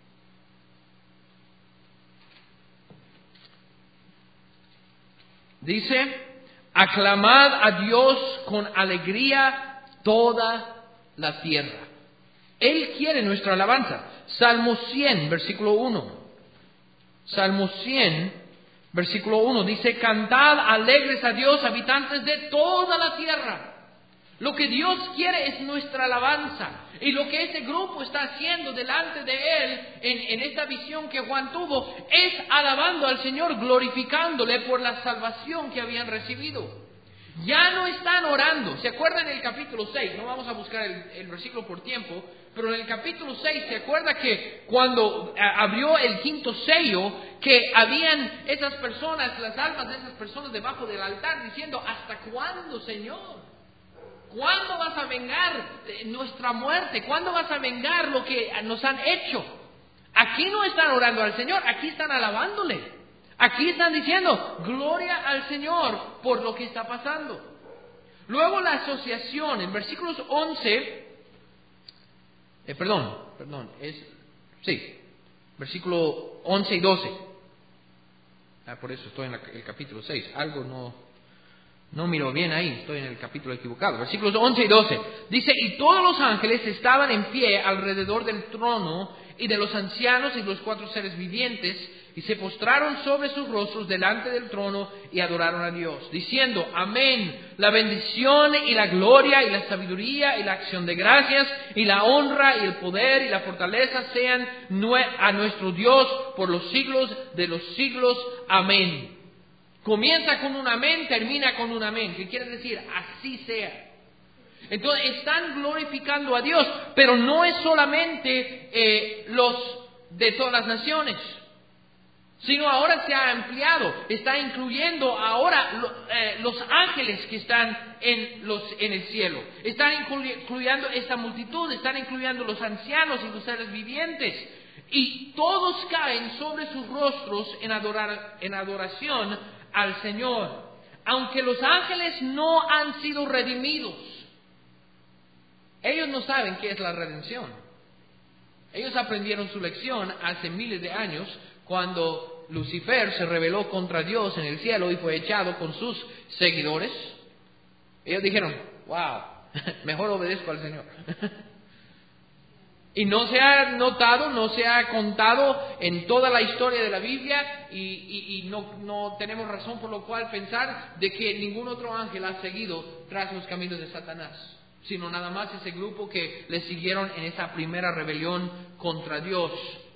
[SPEAKER 1] Dice: aclamad a Dios con alegría toda la tierra. Él quiere nuestra alabanza. Salmo cien, versículo uno. Salmo cien, versículo uno. Dice: cantad alegres a Dios, habitantes de toda la tierra. Lo que Dios quiere es nuestra alabanza. Y lo que este grupo está haciendo delante de Él, en, en esta visión que Juan tuvo, es alabando al Señor, glorificándole por la salvación que habían recibido. Ya no están orando. ¿Se acuerdan en el capítulo seis? No vamos a buscar el, el versículo por tiempo, pero en el capítulo seis, ¿se acuerda que cuando abrió el quinto sello, que habían esas personas, las almas de esas personas debajo del altar, diciendo: ¿hasta cuándo, Señor? ¿Cuándo vas a vengar nuestra muerte? ¿Cuándo vas a vengar lo que nos han hecho? Aquí no están orando al Señor, aquí están alabándole. Aquí están diciendo: gloria al Señor por lo que está pasando. Luego la asociación, en versículos once, eh, perdón, perdón, es, sí, versículo once y doce. Ah, por eso estoy en la, el capítulo seis, algo no... No miro bien ahí, estoy en el capítulo equivocado. Versículos once y doce. Dice: y todos los ángeles estaban en pie alrededor del trono y de los ancianos y los cuatro seres vivientes, y se postraron sobre sus rostros delante del trono y adoraron a Dios, diciendo: amén. La bendición y la gloria y la sabiduría y la acción de gracias y la honra y el poder y la fortaleza sean a nuestro Dios por los siglos de los siglos. Amén. Comienza con un amén, termina con un amén. ¿Qué quiere decir? Así sea. Entonces están glorificando a Dios, pero no es solamente eh, los de todas las naciones, sino ahora se ha ampliado. Está incluyendo ahora lo, eh, los ángeles que están en, los, en el cielo. Están incluyendo esta multitud, están incluyendo los ancianos y los seres vivientes. Y todos caen sobre sus rostros en, adorar, en adoración al Señor, aunque los ángeles no han sido redimidos. Ellos no saben qué es la redención. Ellos aprendieron su lección hace miles de años, cuando Lucifer se rebeló contra Dios en el cielo y fue echado con sus seguidores. Ellos dijeron: wow, mejor obedezco al Señor. Y no se ha notado, no se ha contado en toda la historia de la Biblia, y, y, y no, no tenemos razón por lo cual pensar de que ningún otro ángel ha seguido tras los caminos de Satanás, sino nada más ese grupo que le siguieron en esa primera rebelión contra Dios.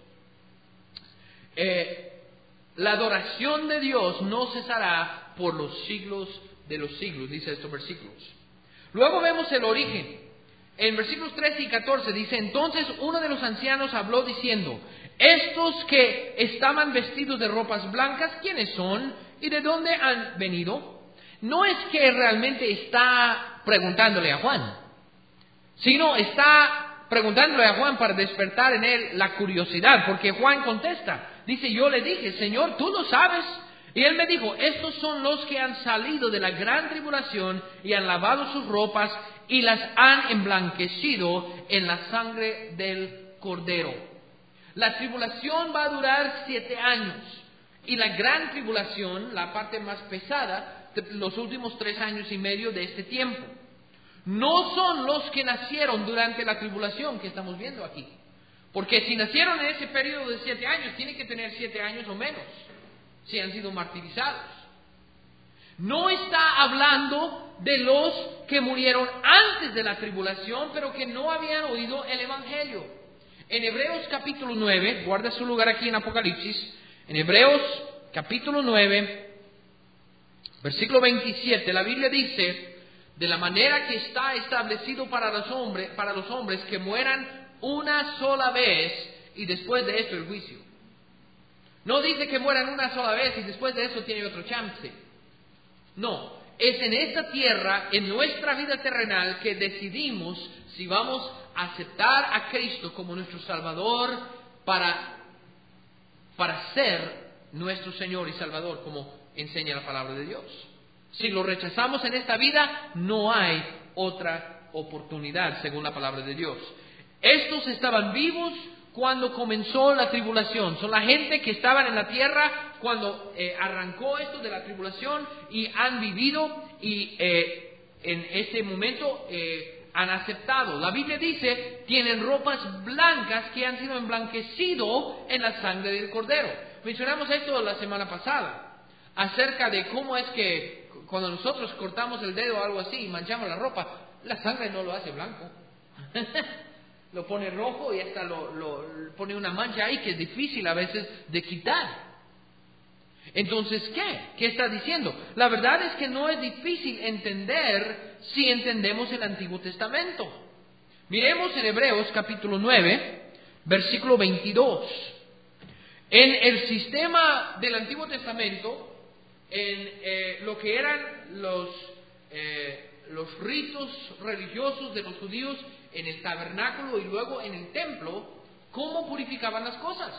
[SPEAKER 1] Eh, la adoración de Dios no cesará por los siglos de los siglos, dice estos versículos. Luego vemos el origen. En versículos trece y catorce dice: entonces uno de los ancianos habló diciendo: estos que estaban vestidos de ropas blancas, ¿quiénes son y de dónde han venido? No es que realmente está preguntándole a Juan, sino está preguntándole a Juan para despertar en él la curiosidad, porque Juan contesta, dice: yo le dije: Señor, tú lo sabes. Y él me dijo: estos son los que han salido de la gran tribulación y han lavado sus ropas y las han emblanquecido en la sangre del Cordero. La tribulación va a durar siete años. Y la gran tribulación, la parte más pesada, los últimos tres años y medio de este tiempo. No son los que nacieron durante la tribulación que estamos viendo aquí. Porque si nacieron en ese periodo de siete años, tienen que tener siete años o menos, si han sido martirizados. No está hablando de los que murieron antes de la tribulación, pero que no habían oído el Evangelio. En Hebreos capítulo nueve, guarda su lugar aquí en Apocalipsis, en Hebreos capítulo nueve, versículo veintisiete, la Biblia dice: de la manera que está establecido para los hombres, para los hombres que mueran una sola vez y después de esto el juicio. No dice que mueran una sola vez y después de eso tiene otro chance. No, es en esta tierra, en nuestra vida terrenal, que decidimos si vamos a aceptar a Cristo como nuestro Salvador para, para ser nuestro Señor y Salvador, como enseña la palabra de Dios. Si lo rechazamos en esta vida, no hay otra oportunidad, según la palabra de Dios. Estos estaban vivos cuando comenzó la tribulación. Son la gente que estaban en la tierra cuando eh, arrancó esto de la tribulación y han vivido y eh, en ese momento eh, han aceptado. La Biblia dice, tienen ropas blancas que han sido emblanquecidas en la sangre del Cordero. Mencionamos esto la semana pasada, acerca de cómo es que cuando nosotros cortamos el dedo o algo así y manchamos la ropa, la sangre no lo hace blanco. Lo pone rojo y hasta lo, lo pone una mancha ahí que es difícil a veces de quitar. Entonces, ¿qué? ¿Qué está diciendo? La verdad es que no es difícil entender si entendemos el Antiguo Testamento. Miremos en Hebreos capítulo nueve, versículo veintidós. En el sistema del Antiguo Testamento, en eh, lo que eran los, eh, los ritos religiosos de los judíos en el tabernáculo y luego en el templo, ¿cómo purificaban las cosas?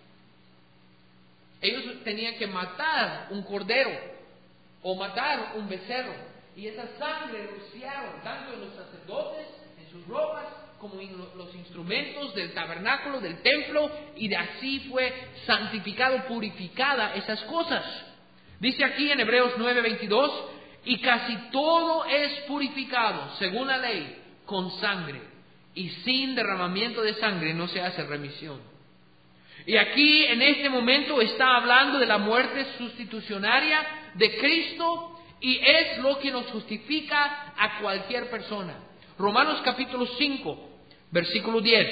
[SPEAKER 1] Ellos tenían que matar un cordero o matar un becerro, y esa sangre rociaron tanto en los sacerdotes, en sus ropas, como en los instrumentos del tabernáculo, del templo, y de así fue santificado, purificada esas cosas. Dice aquí en Hebreos nueve veintidós, y casi todo es purificado, según la ley, con sangre, y sin derramamiento de sangre no se hace remisión. Y aquí en este momento está hablando de la muerte sustitucionaria de Cristo, y es lo que nos justifica a cualquier persona. Romanos capítulo cinco, versículo diez.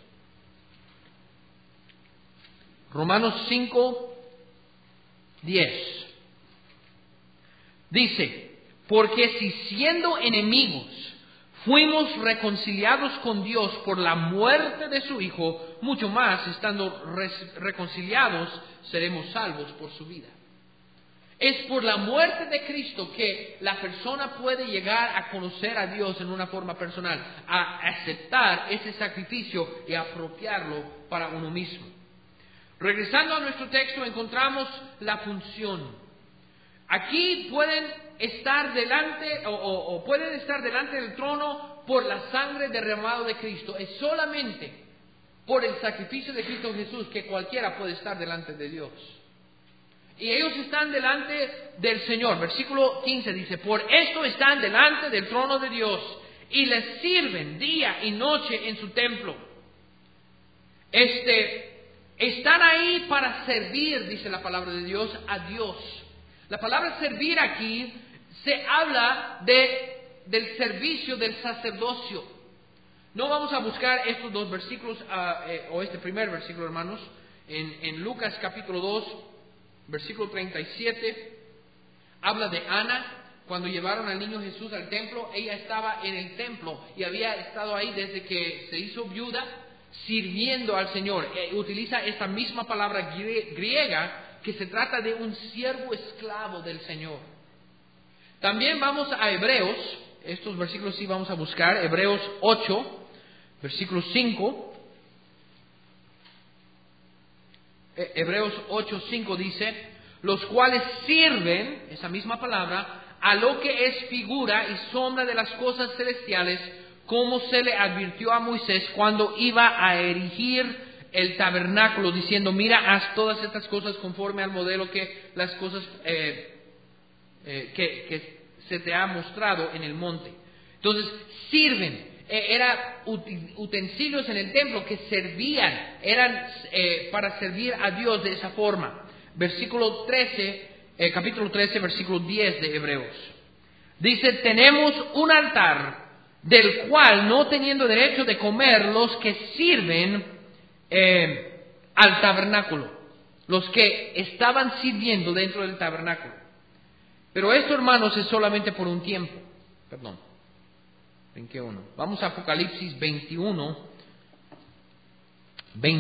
[SPEAKER 1] Romanos cinco, diez. Dice, porque si siendo enemigos fuimos reconciliados con Dios por la muerte de su Hijo, mucho más, estando res- reconciliados, seremos salvos por su vida. Es por la muerte de Cristo que la persona puede llegar a conocer a Dios en una forma personal, a aceptar ese sacrificio y apropiarlo para uno mismo. Regresando a nuestro texto, encontramos la función. Aquí pueden estar delante o, o, o pueden estar delante del trono por la sangre derramada de Cristo. Es solamente por el sacrificio de Cristo Jesús que cualquiera puede estar delante de Dios. Y ellos están delante del Señor. Versículo quince dice, por esto están delante del trono de Dios y les sirven día y noche en su templo. Este, están ahí para servir, dice la palabra de Dios, a Dios. La palabra servir aquí se habla de, del servicio del sacerdocio. No vamos a buscar estos dos versículos, uh, eh, o este primer versículo, hermanos, en, en Lucas capítulo dos, versículo treinta y siete, habla de Ana. Cuando llevaron al niño Jesús al templo, ella estaba en el templo y había estado ahí desde que se hizo viuda, sirviendo al Señor. Eh, utiliza esta misma palabra griega, que se trata de un siervo esclavo del Señor. También vamos a Hebreos, estos versículos sí vamos a buscar, Hebreos ocho, versículo cinco. Hebreos ocho, cinco dice, los cuales sirven, esa misma palabra, a lo que es figura y sombra de las cosas celestiales, como se le advirtió a Moisés cuando iba a erigir el tabernáculo, diciendo, mira, haz todas estas cosas conforme al modelo que las cosas eh, eh, que, que se te ha mostrado en el monte. Entonces, sirven. Eh, eran utensilios en el templo que servían, eran eh, para servir a Dios de esa forma. Versículo trece, eh, capítulo trece, versículo diez de Hebreos. Dice, tenemos un altar del cual no teniendo derecho de comer los que sirven Eh, al tabernáculo, los que estaban sirviendo dentro del tabernáculo. Pero esto, hermanos, es solamente por un tiempo. Perdón, brinqué uno. Vamos a Apocalipsis veintiuno,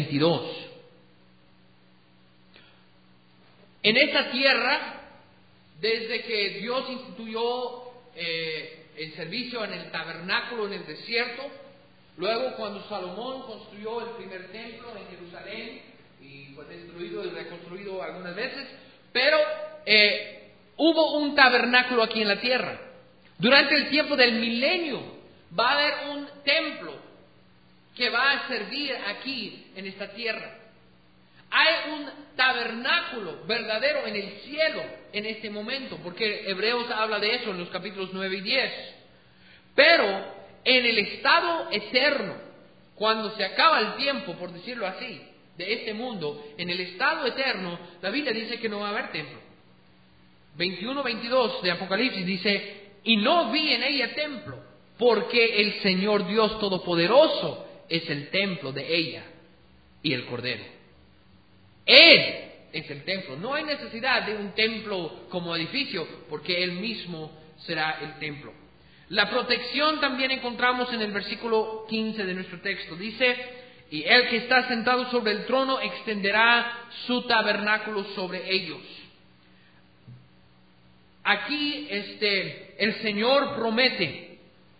[SPEAKER 1] veintidós. En esta tierra desde que Dios instituyó eh, el servicio en el tabernáculo en el desierto, luego cuando Salomón construyó el primer templo en Jerusalén, y fue destruido y reconstruido algunas veces, pero eh, hubo un tabernáculo aquí en la tierra. Durante el tiempo del milenio va a haber un templo que va a servir aquí en esta tierra. Hay un tabernáculo verdadero en el cielo en este momento, porque Hebreos habla de eso en los capítulos nueve y diez. Pero en el estado eterno, cuando se acaba el tiempo, por decirlo así, de este mundo, en el estado eterno, la Biblia dice que no va a haber templo. veintiuno veintidós de Apocalipsis dice: y no vi en ella templo, porque el Señor Dios Todopoderoso es el templo de ella y el Cordero. Él es el templo. No hay necesidad de un templo como edificio, porque Él mismo será el templo. La protección también encontramos en el versículo quince de nuestro texto. Dice: y el que está sentado sobre el trono extenderá su tabernáculo sobre ellos. Aquí este, el Señor promete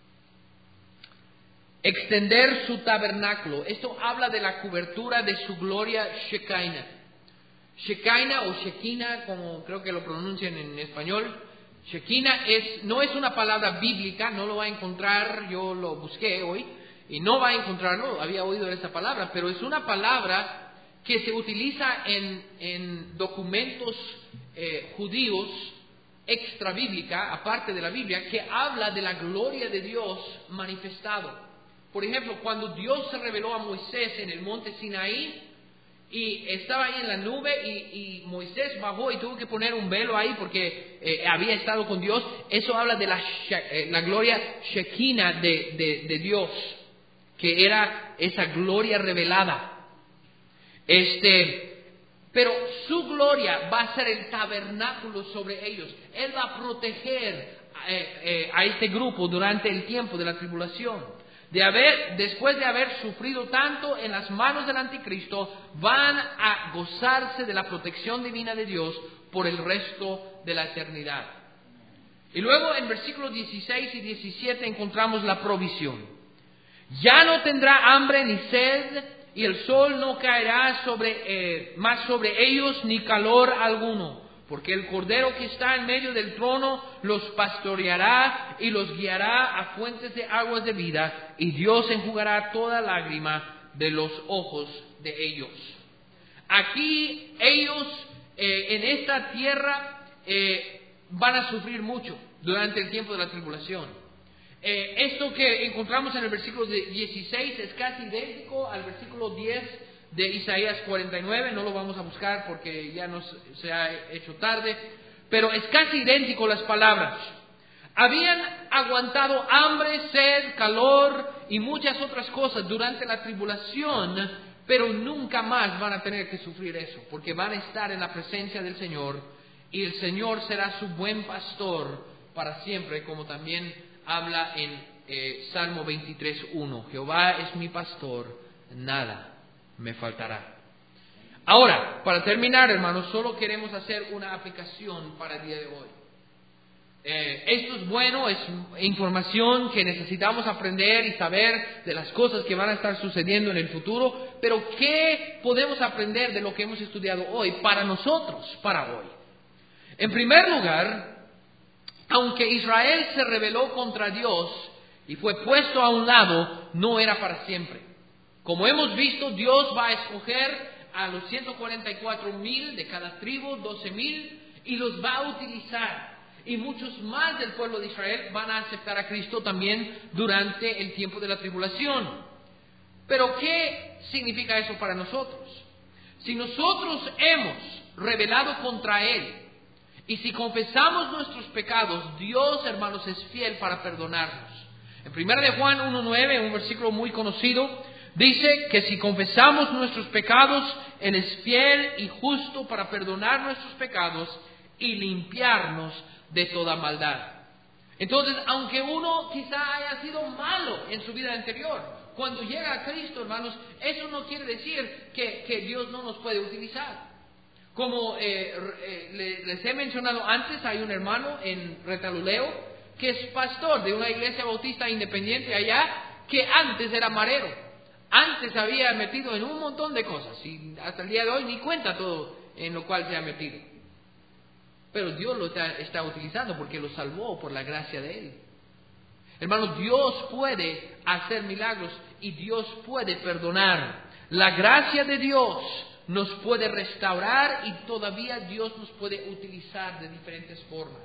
[SPEAKER 1] extender su tabernáculo. Esto habla de la cobertura de su gloria Shekinah. Shekinah o Shekinah, como creo que lo pronuncian en español. Shekinah es, no es una palabra bíblica, no lo va a encontrar, yo lo busqué hoy, y no va a encontrarlo, había oído esa palabra, pero es una palabra que se utiliza en, en documentos eh, judíos extra bíblica, aparte de la Biblia, que habla de la gloria de Dios manifestado. Por ejemplo, cuando Dios se reveló a Moisés en el monte Sinaí, y estaba ahí en la nube, y, y Moisés bajó y tuvo que poner un velo ahí porque eh, había estado con Dios. Eso habla de la, eh, la gloria Shekinah de, de, de Dios, que era esa gloria revelada. Este, pero su gloria va a ser el tabernáculo sobre ellos. Él va a proteger eh, eh, a este grupo durante el tiempo de la tribulación. De haber, después de haber sufrido tanto en las manos del anticristo, van a gozarse de la protección divina de Dios por el resto de la eternidad. Y luego en versículos dieciséis y diecisiete encontramos la provisión. Ya no tendrá hambre ni sed, y el sol no caerá sobre, eh, más sobre ellos, ni calor alguno. Porque el Cordero que está en medio del trono los pastoreará y los guiará a fuentes de aguas de vida, y Dios enjugará toda lágrima de los ojos de ellos. Aquí ellos eh, en esta tierra eh, van a sufrir mucho durante el tiempo de la tribulación. Eh, esto que encontramos en el versículo dieciséis es casi idéntico al versículo diez de Isaías cuarenta y nueve, no lo vamos a buscar porque ya nos se ha hecho tarde, pero es casi idéntico las palabras. Habían aguantado hambre, sed, calor y muchas otras cosas durante la tribulación, pero nunca más van a tener que sufrir eso, porque van a estar en la presencia del Señor, y el Señor será su buen pastor para siempre, como también habla en eh, Salmo veintitrés uno. Jehová es mi pastor, nada me faltará. Ahora, para terminar, hermanos, solo queremos hacer una aplicación para el día de hoy. Eh, esto es bueno, es información que necesitamos aprender y saber de las cosas que van a estar sucediendo en el futuro, pero ¿qué podemos aprender de lo que hemos estudiado hoy para nosotros, para hoy? En primer lugar, aunque Israel se rebeló contra Dios y fue puesto a un lado, no era para siempre. Como hemos visto, Dios va a escoger a los ciento cuarenta y cuatro mil de cada tribu, doce mil, y los va a utilizar. Y muchos más del pueblo de Israel van a aceptar a Cristo también durante el tiempo de la tribulación. Pero ¿qué significa eso para nosotros? Si nosotros hemos rebelado contra Él, y si confesamos nuestros pecados, Dios, hermanos, es fiel para perdonarnos. En primera de Juan uno nueve, un versículo muy conocido, dice que si confesamos nuestros pecados, Él es fiel y justo para perdonar nuestros pecados y limpiarnos de toda maldad. Entonces, aunque uno quizá haya sido malo en su vida anterior, cuando llega a Cristo, hermanos, eso no quiere decir que, que Dios no nos puede utilizar. Como eh, eh, les he mencionado antes, hay un hermano en Retaluleo que es pastor de una iglesia bautista independiente allá, que antes era marero. Antes había metido en un montón de cosas y hasta el día de hoy ni cuenta todo en lo cual se ha metido. Pero Dios lo está, está utilizando porque lo salvó por la gracia de Él. Hermano, Dios puede hacer milagros y Dios puede perdonar. La gracia de Dios nos puede restaurar y todavía Dios nos puede utilizar de diferentes formas.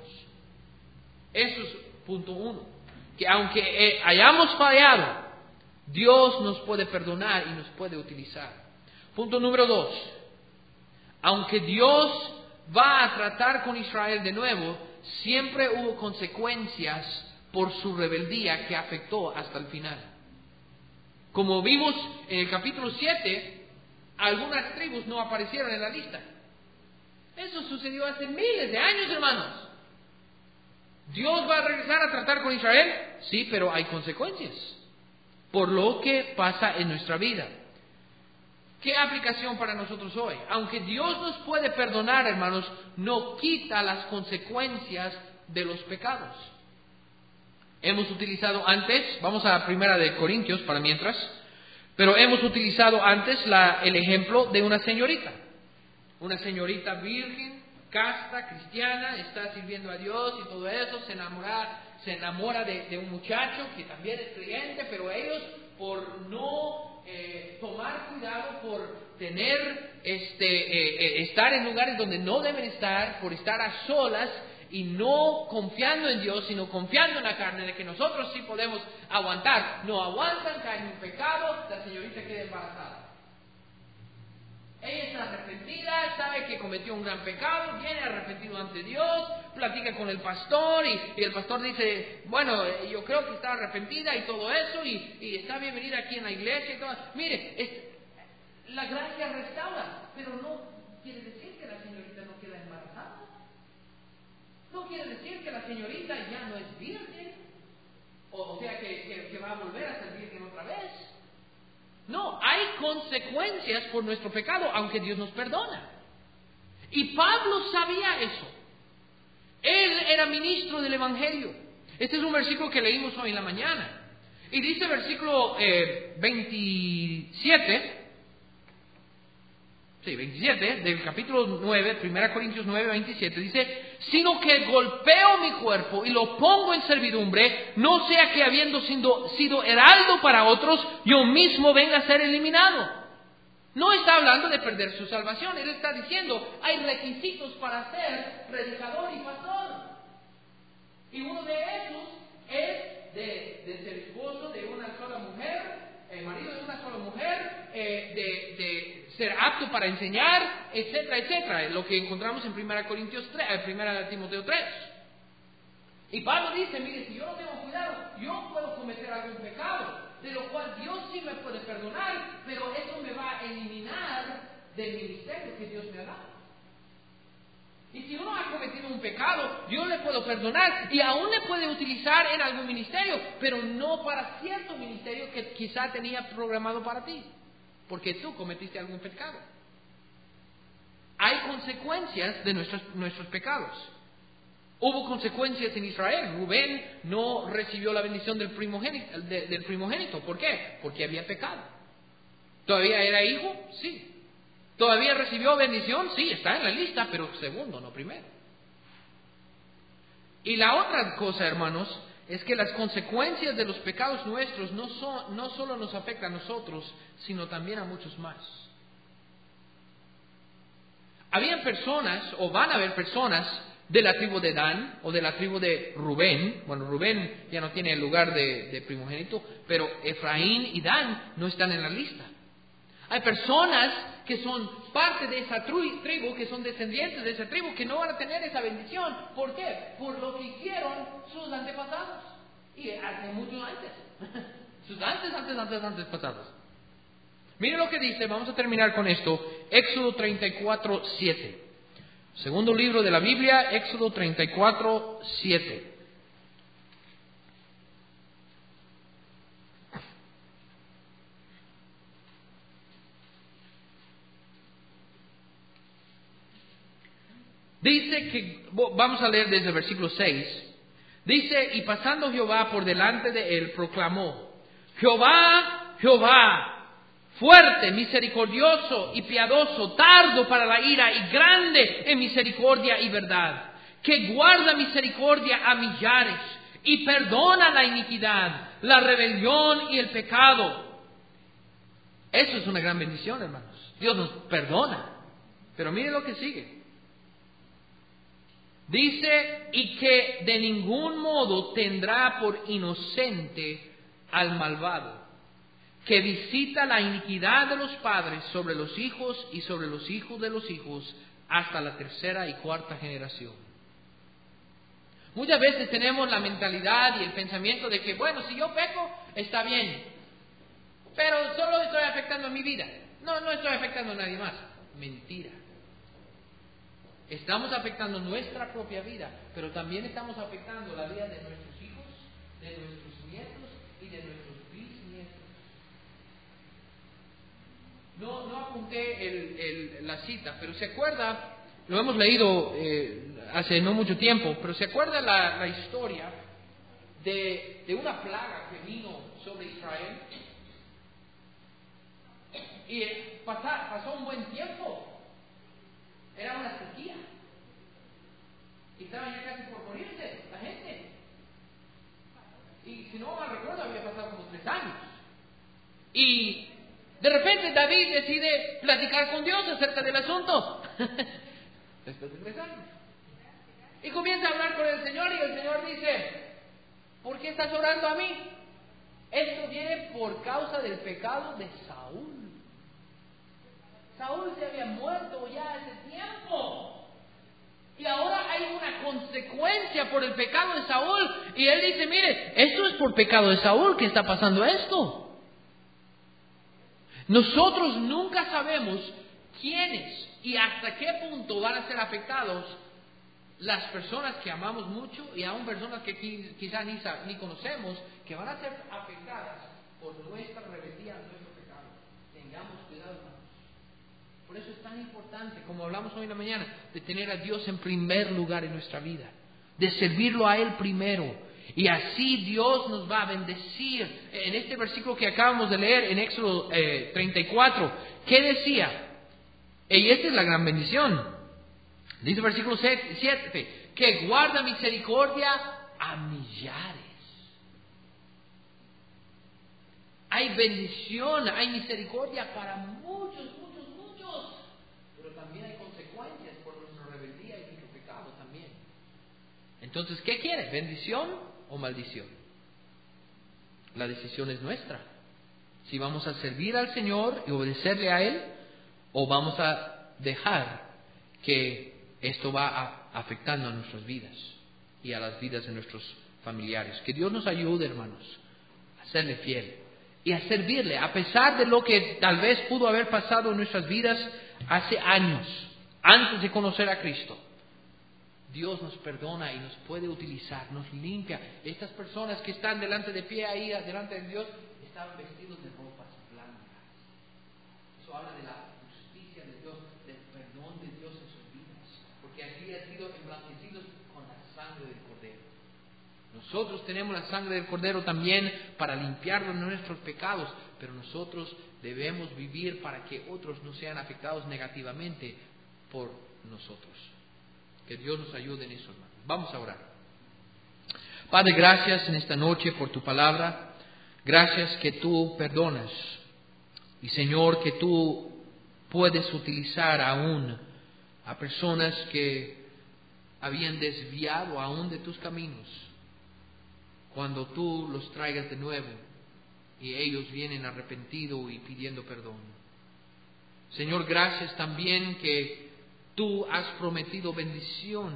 [SPEAKER 1] Eso es punto uno. Que aunque eh, hayamos fallado, Dios nos puede perdonar y nos puede utilizar. Punto número dos. Aunque Dios va a tratar con Israel de nuevo, siempre hubo consecuencias por su rebeldía que afectó hasta el final. Como vimos en el capítulo siete, algunas tribus no aparecieron en la lista. Eso sucedió hace miles de años, hermanos. ¿Dios va a regresar a tratar con Israel? Sí, pero hay consecuencias por lo que pasa en nuestra vida. ¿Qué aplicación para nosotros hoy? Aunque Dios nos puede perdonar, hermanos, no quita las consecuencias de los pecados. Hemos utilizado antes, vamos a Primera de Corintios para mientras, pero hemos utilizado antes la, el ejemplo de una señorita. Una señorita virgen, casta, cristiana, está sirviendo a Dios y todo eso, se enamora, se enamora de, de un muchacho que también es creyente, pero ellos por no eh, tomar cuidado, por tener, este, eh, eh, estar en lugares donde no deben estar, por estar a solas y no confiando en Dios, sino confiando en la carne, de que nosotros sí podemos aguantar, no aguantan, caen en un pecado, la señorita queda embarazada. Ella está arrepentida, sabe que cometió un gran pecado, viene arrepentido ante Dios, platica con el pastor y, y el pastor dice, bueno, yo creo que está arrepentida y todo eso y, y está bienvenida aquí en la iglesia y todo. Mire, es, la gracia restaura, pero no quiere decir que la señorita no queda embarazada. No quiere decir que la señorita ya no es virgen, o, o sea que, que, que va a volver a ser virgen otra vez. No, hay consecuencias por nuestro pecado, aunque Dios nos perdona. Y Pablo sabía eso. Él era ministro del Evangelio. Este es un versículo que leímos hoy en la mañana. Y dice versículo eh, veintisiete, sí, veintisiete, del capítulo nueve, Primera Corintios nueve, veintisiete, dice, sino que golpeo mi cuerpo y lo pongo en servidumbre, no sea que habiendo sido, sido heraldo para otros, yo mismo venga a ser eliminado. No está hablando de perder su salvación, él está diciendo, hay requisitos para ser predicador y pastor. Y uno de esos es de, de ser esposo de una sola mujer, el marido de una sola mujer, eh, de, de ser apto para enseñar, etcétera, etcétera, lo que encontramos en Primera Corintios tres, eh, Primera Timoteo tres. Y Pablo dice, mire, si yo no tengo cuidado, yo puedo cometer algún pecado, de lo cual Dios sí me puede perdonar, pero eso me va a eliminar del ministerio que Dios me ha dado. Y si uno ha cometido un pecado, Dios le puedo perdonar y aún le puede utilizar en algún ministerio, pero no para cierto ministerio que quizá tenía programado para ti, porque tú cometiste algún pecado. Hay consecuencias de nuestros, nuestros pecados. Hubo consecuencias en Israel. Rubén no recibió la bendición del primogénito, de, del primogénito. ¿Por qué? Porque había pecado. ¿Todavía era hijo? Sí. ¿Todavía recibió bendición? Sí, está en la lista, pero segundo, no primero. Y la otra cosa, hermanos, es que las consecuencias de los pecados nuestros no, son, no solo nos afectan a nosotros, sino también a muchos más. Habían personas, o van a haber personas, de la tribu de Dan, o de la tribu de Rubén. Bueno, Rubén ya no tiene el lugar de, de primogénito, pero Efraín y Dan no están en la lista. Hay personas que son parte de esa tribu, que son descendientes de esa tribu, que no van a tener esa bendición. ¿Por qué? Por lo que hicieron sus antepasados. Y hace mucho antes. Sus antes, antes, antes, antes pasados. Miren lo que dice, vamos a terminar con esto. Éxodo treinta y cuatro, siete. Segundo libro de la Biblia, Éxodo treinta y cuatro, siete. Dice que, vamos a leer desde el versículo seis, dice, y pasando Jehová por delante de él, proclamó, Jehová, Jehová, fuerte, misericordioso y piadoso, tardo para la ira y grande en misericordia y verdad, que guarda misericordia a millares y perdona la iniquidad, la rebelión y el pecado. Eso es una gran bendición, hermanos. Dios nos perdona. Pero mire lo que sigue. Dice, y que de ningún modo tendrá por inocente al malvado, que visita la iniquidad de los padres sobre los hijos y sobre los hijos de los hijos hasta la tercera y cuarta generación. Muchas veces tenemos la mentalidad y el pensamiento de que, bueno, si yo peco, está bien, pero solo estoy afectando mi vida, no, no estoy afectando a nadie más. Mentira. Estamos afectando nuestra propia vida, pero también estamos afectando la vida de nuestros hijos, de nuestros nietos y de nuestros bisnietos. No, no apunté el, el, la cita, pero se acuerda, lo hemos leído eh, hace no mucho tiempo, pero se acuerda la, la historia de, de una plaga que vino sobre Israel. Y pasó, pasó un buen tiempo. Era una sequía. Y estaban ya casi por morirse la gente. Y si no mal recuerdo, había pasado como tres años. Y de repente David decide platicar con Dios acerca del asunto. Después de tres años. Y comienza a hablar con el Señor y el Señor dice, ¿por qué estás orando a mí? Esto viene por causa del pecado de Saúl. Saúl se había muerto ya hace tiempo. Y ahora hay una consecuencia por el pecado de Saúl. Y él dice, mire, esto es por pecado de Saúl que está pasando esto. Nosotros nunca sabemos quiénes y hasta qué punto van a ser afectados las personas que amamos mucho y aún personas que quizá ni, ni conocemos, que van a ser afectadas por nuestra rebeldía, nuestro pecado. Tengamos cuidado, hermanos. Por eso es tan importante, como hablamos hoy en la mañana, de tener a Dios en primer lugar en nuestra vida, de servirlo a Él primero. Y así Dios nos va a bendecir. En este versículo que acabamos de leer, en Éxodo eh, treinta y cuatro, ¿qué decía? Y esta es la gran bendición. Dice el versículo siete, que guarda misericordia a millares. Hay bendición, hay misericordia para muchos, muchos, muchos. Pero también hay consecuencias por nuestra rebeldía y nuestro pecado también. Entonces, ¿qué quiere? ¿Bendición o maldición? La decisión es nuestra. Si vamos a servir al Señor y obedecerle a Él, o vamos a dejar que esto va a, afectando a nuestras vidas y a las vidas de nuestros familiares. Que Dios nos ayude, hermanos, a serle fiel y a servirle, a pesar de lo que tal vez pudo haber pasado en nuestras vidas hace años, antes de conocer a Cristo. Dios nos perdona y nos puede utilizar, nos limpia. Estas personas que están delante de pie ahí, delante de Dios, están vestidos de ropas blancas. Eso habla de la justicia de Dios, del perdón de Dios en sus vidas, porque así han sido emblanquecidos con la sangre del Cordero. Nosotros tenemos la sangre del Cordero también para limpiarnos de nuestros pecados, pero nosotros debemos vivir para que otros no sean afectados negativamente por nosotros. Que Dios nos ayude en eso, hermanos. Vamos a orar. Padre, gracias en esta noche por tu palabra. Gracias que tú perdonas. Y Señor, que tú puedes utilizar aún a personas que habían desviado aún de tus caminos, cuando tú los traigas de nuevo y ellos vienen arrepentidos y pidiendo perdón. Señor, gracias también que tú has prometido bendición,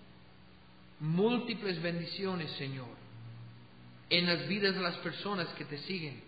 [SPEAKER 1] múltiples bendiciones, Señor, en las vidas de las personas que te siguen.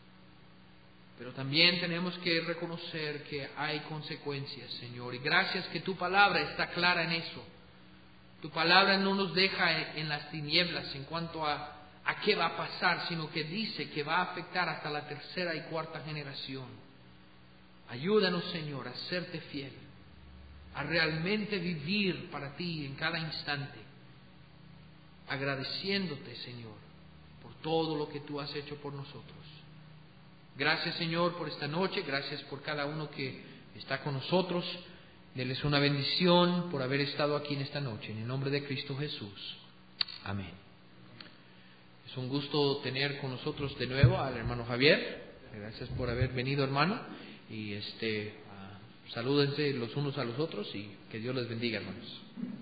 [SPEAKER 1] Pero también tenemos que reconocer que hay consecuencias, Señor. Y gracias que tu palabra está clara en eso. Tu palabra no nos deja en las tinieblas en cuanto a, a qué va a pasar, sino que dice que va a afectar hasta la tercera y cuarta generación. Ayúdanos, Señor, a serte fiel,
[SPEAKER 2] a realmente vivir para ti en cada instante, agradeciéndote, Señor, por todo lo que tú has hecho por nosotros. Gracias, Señor, por esta noche, gracias por cada uno que está con nosotros. Denles una bendición por haber estado aquí en esta noche, en el nombre de Cristo Jesús. Amén. Es un gusto tener con nosotros de nuevo al hermano Javier. Gracias por haber venido, hermano. Y este, uh, salúdense los unos a los otros y que Dios les bendiga, hermanos.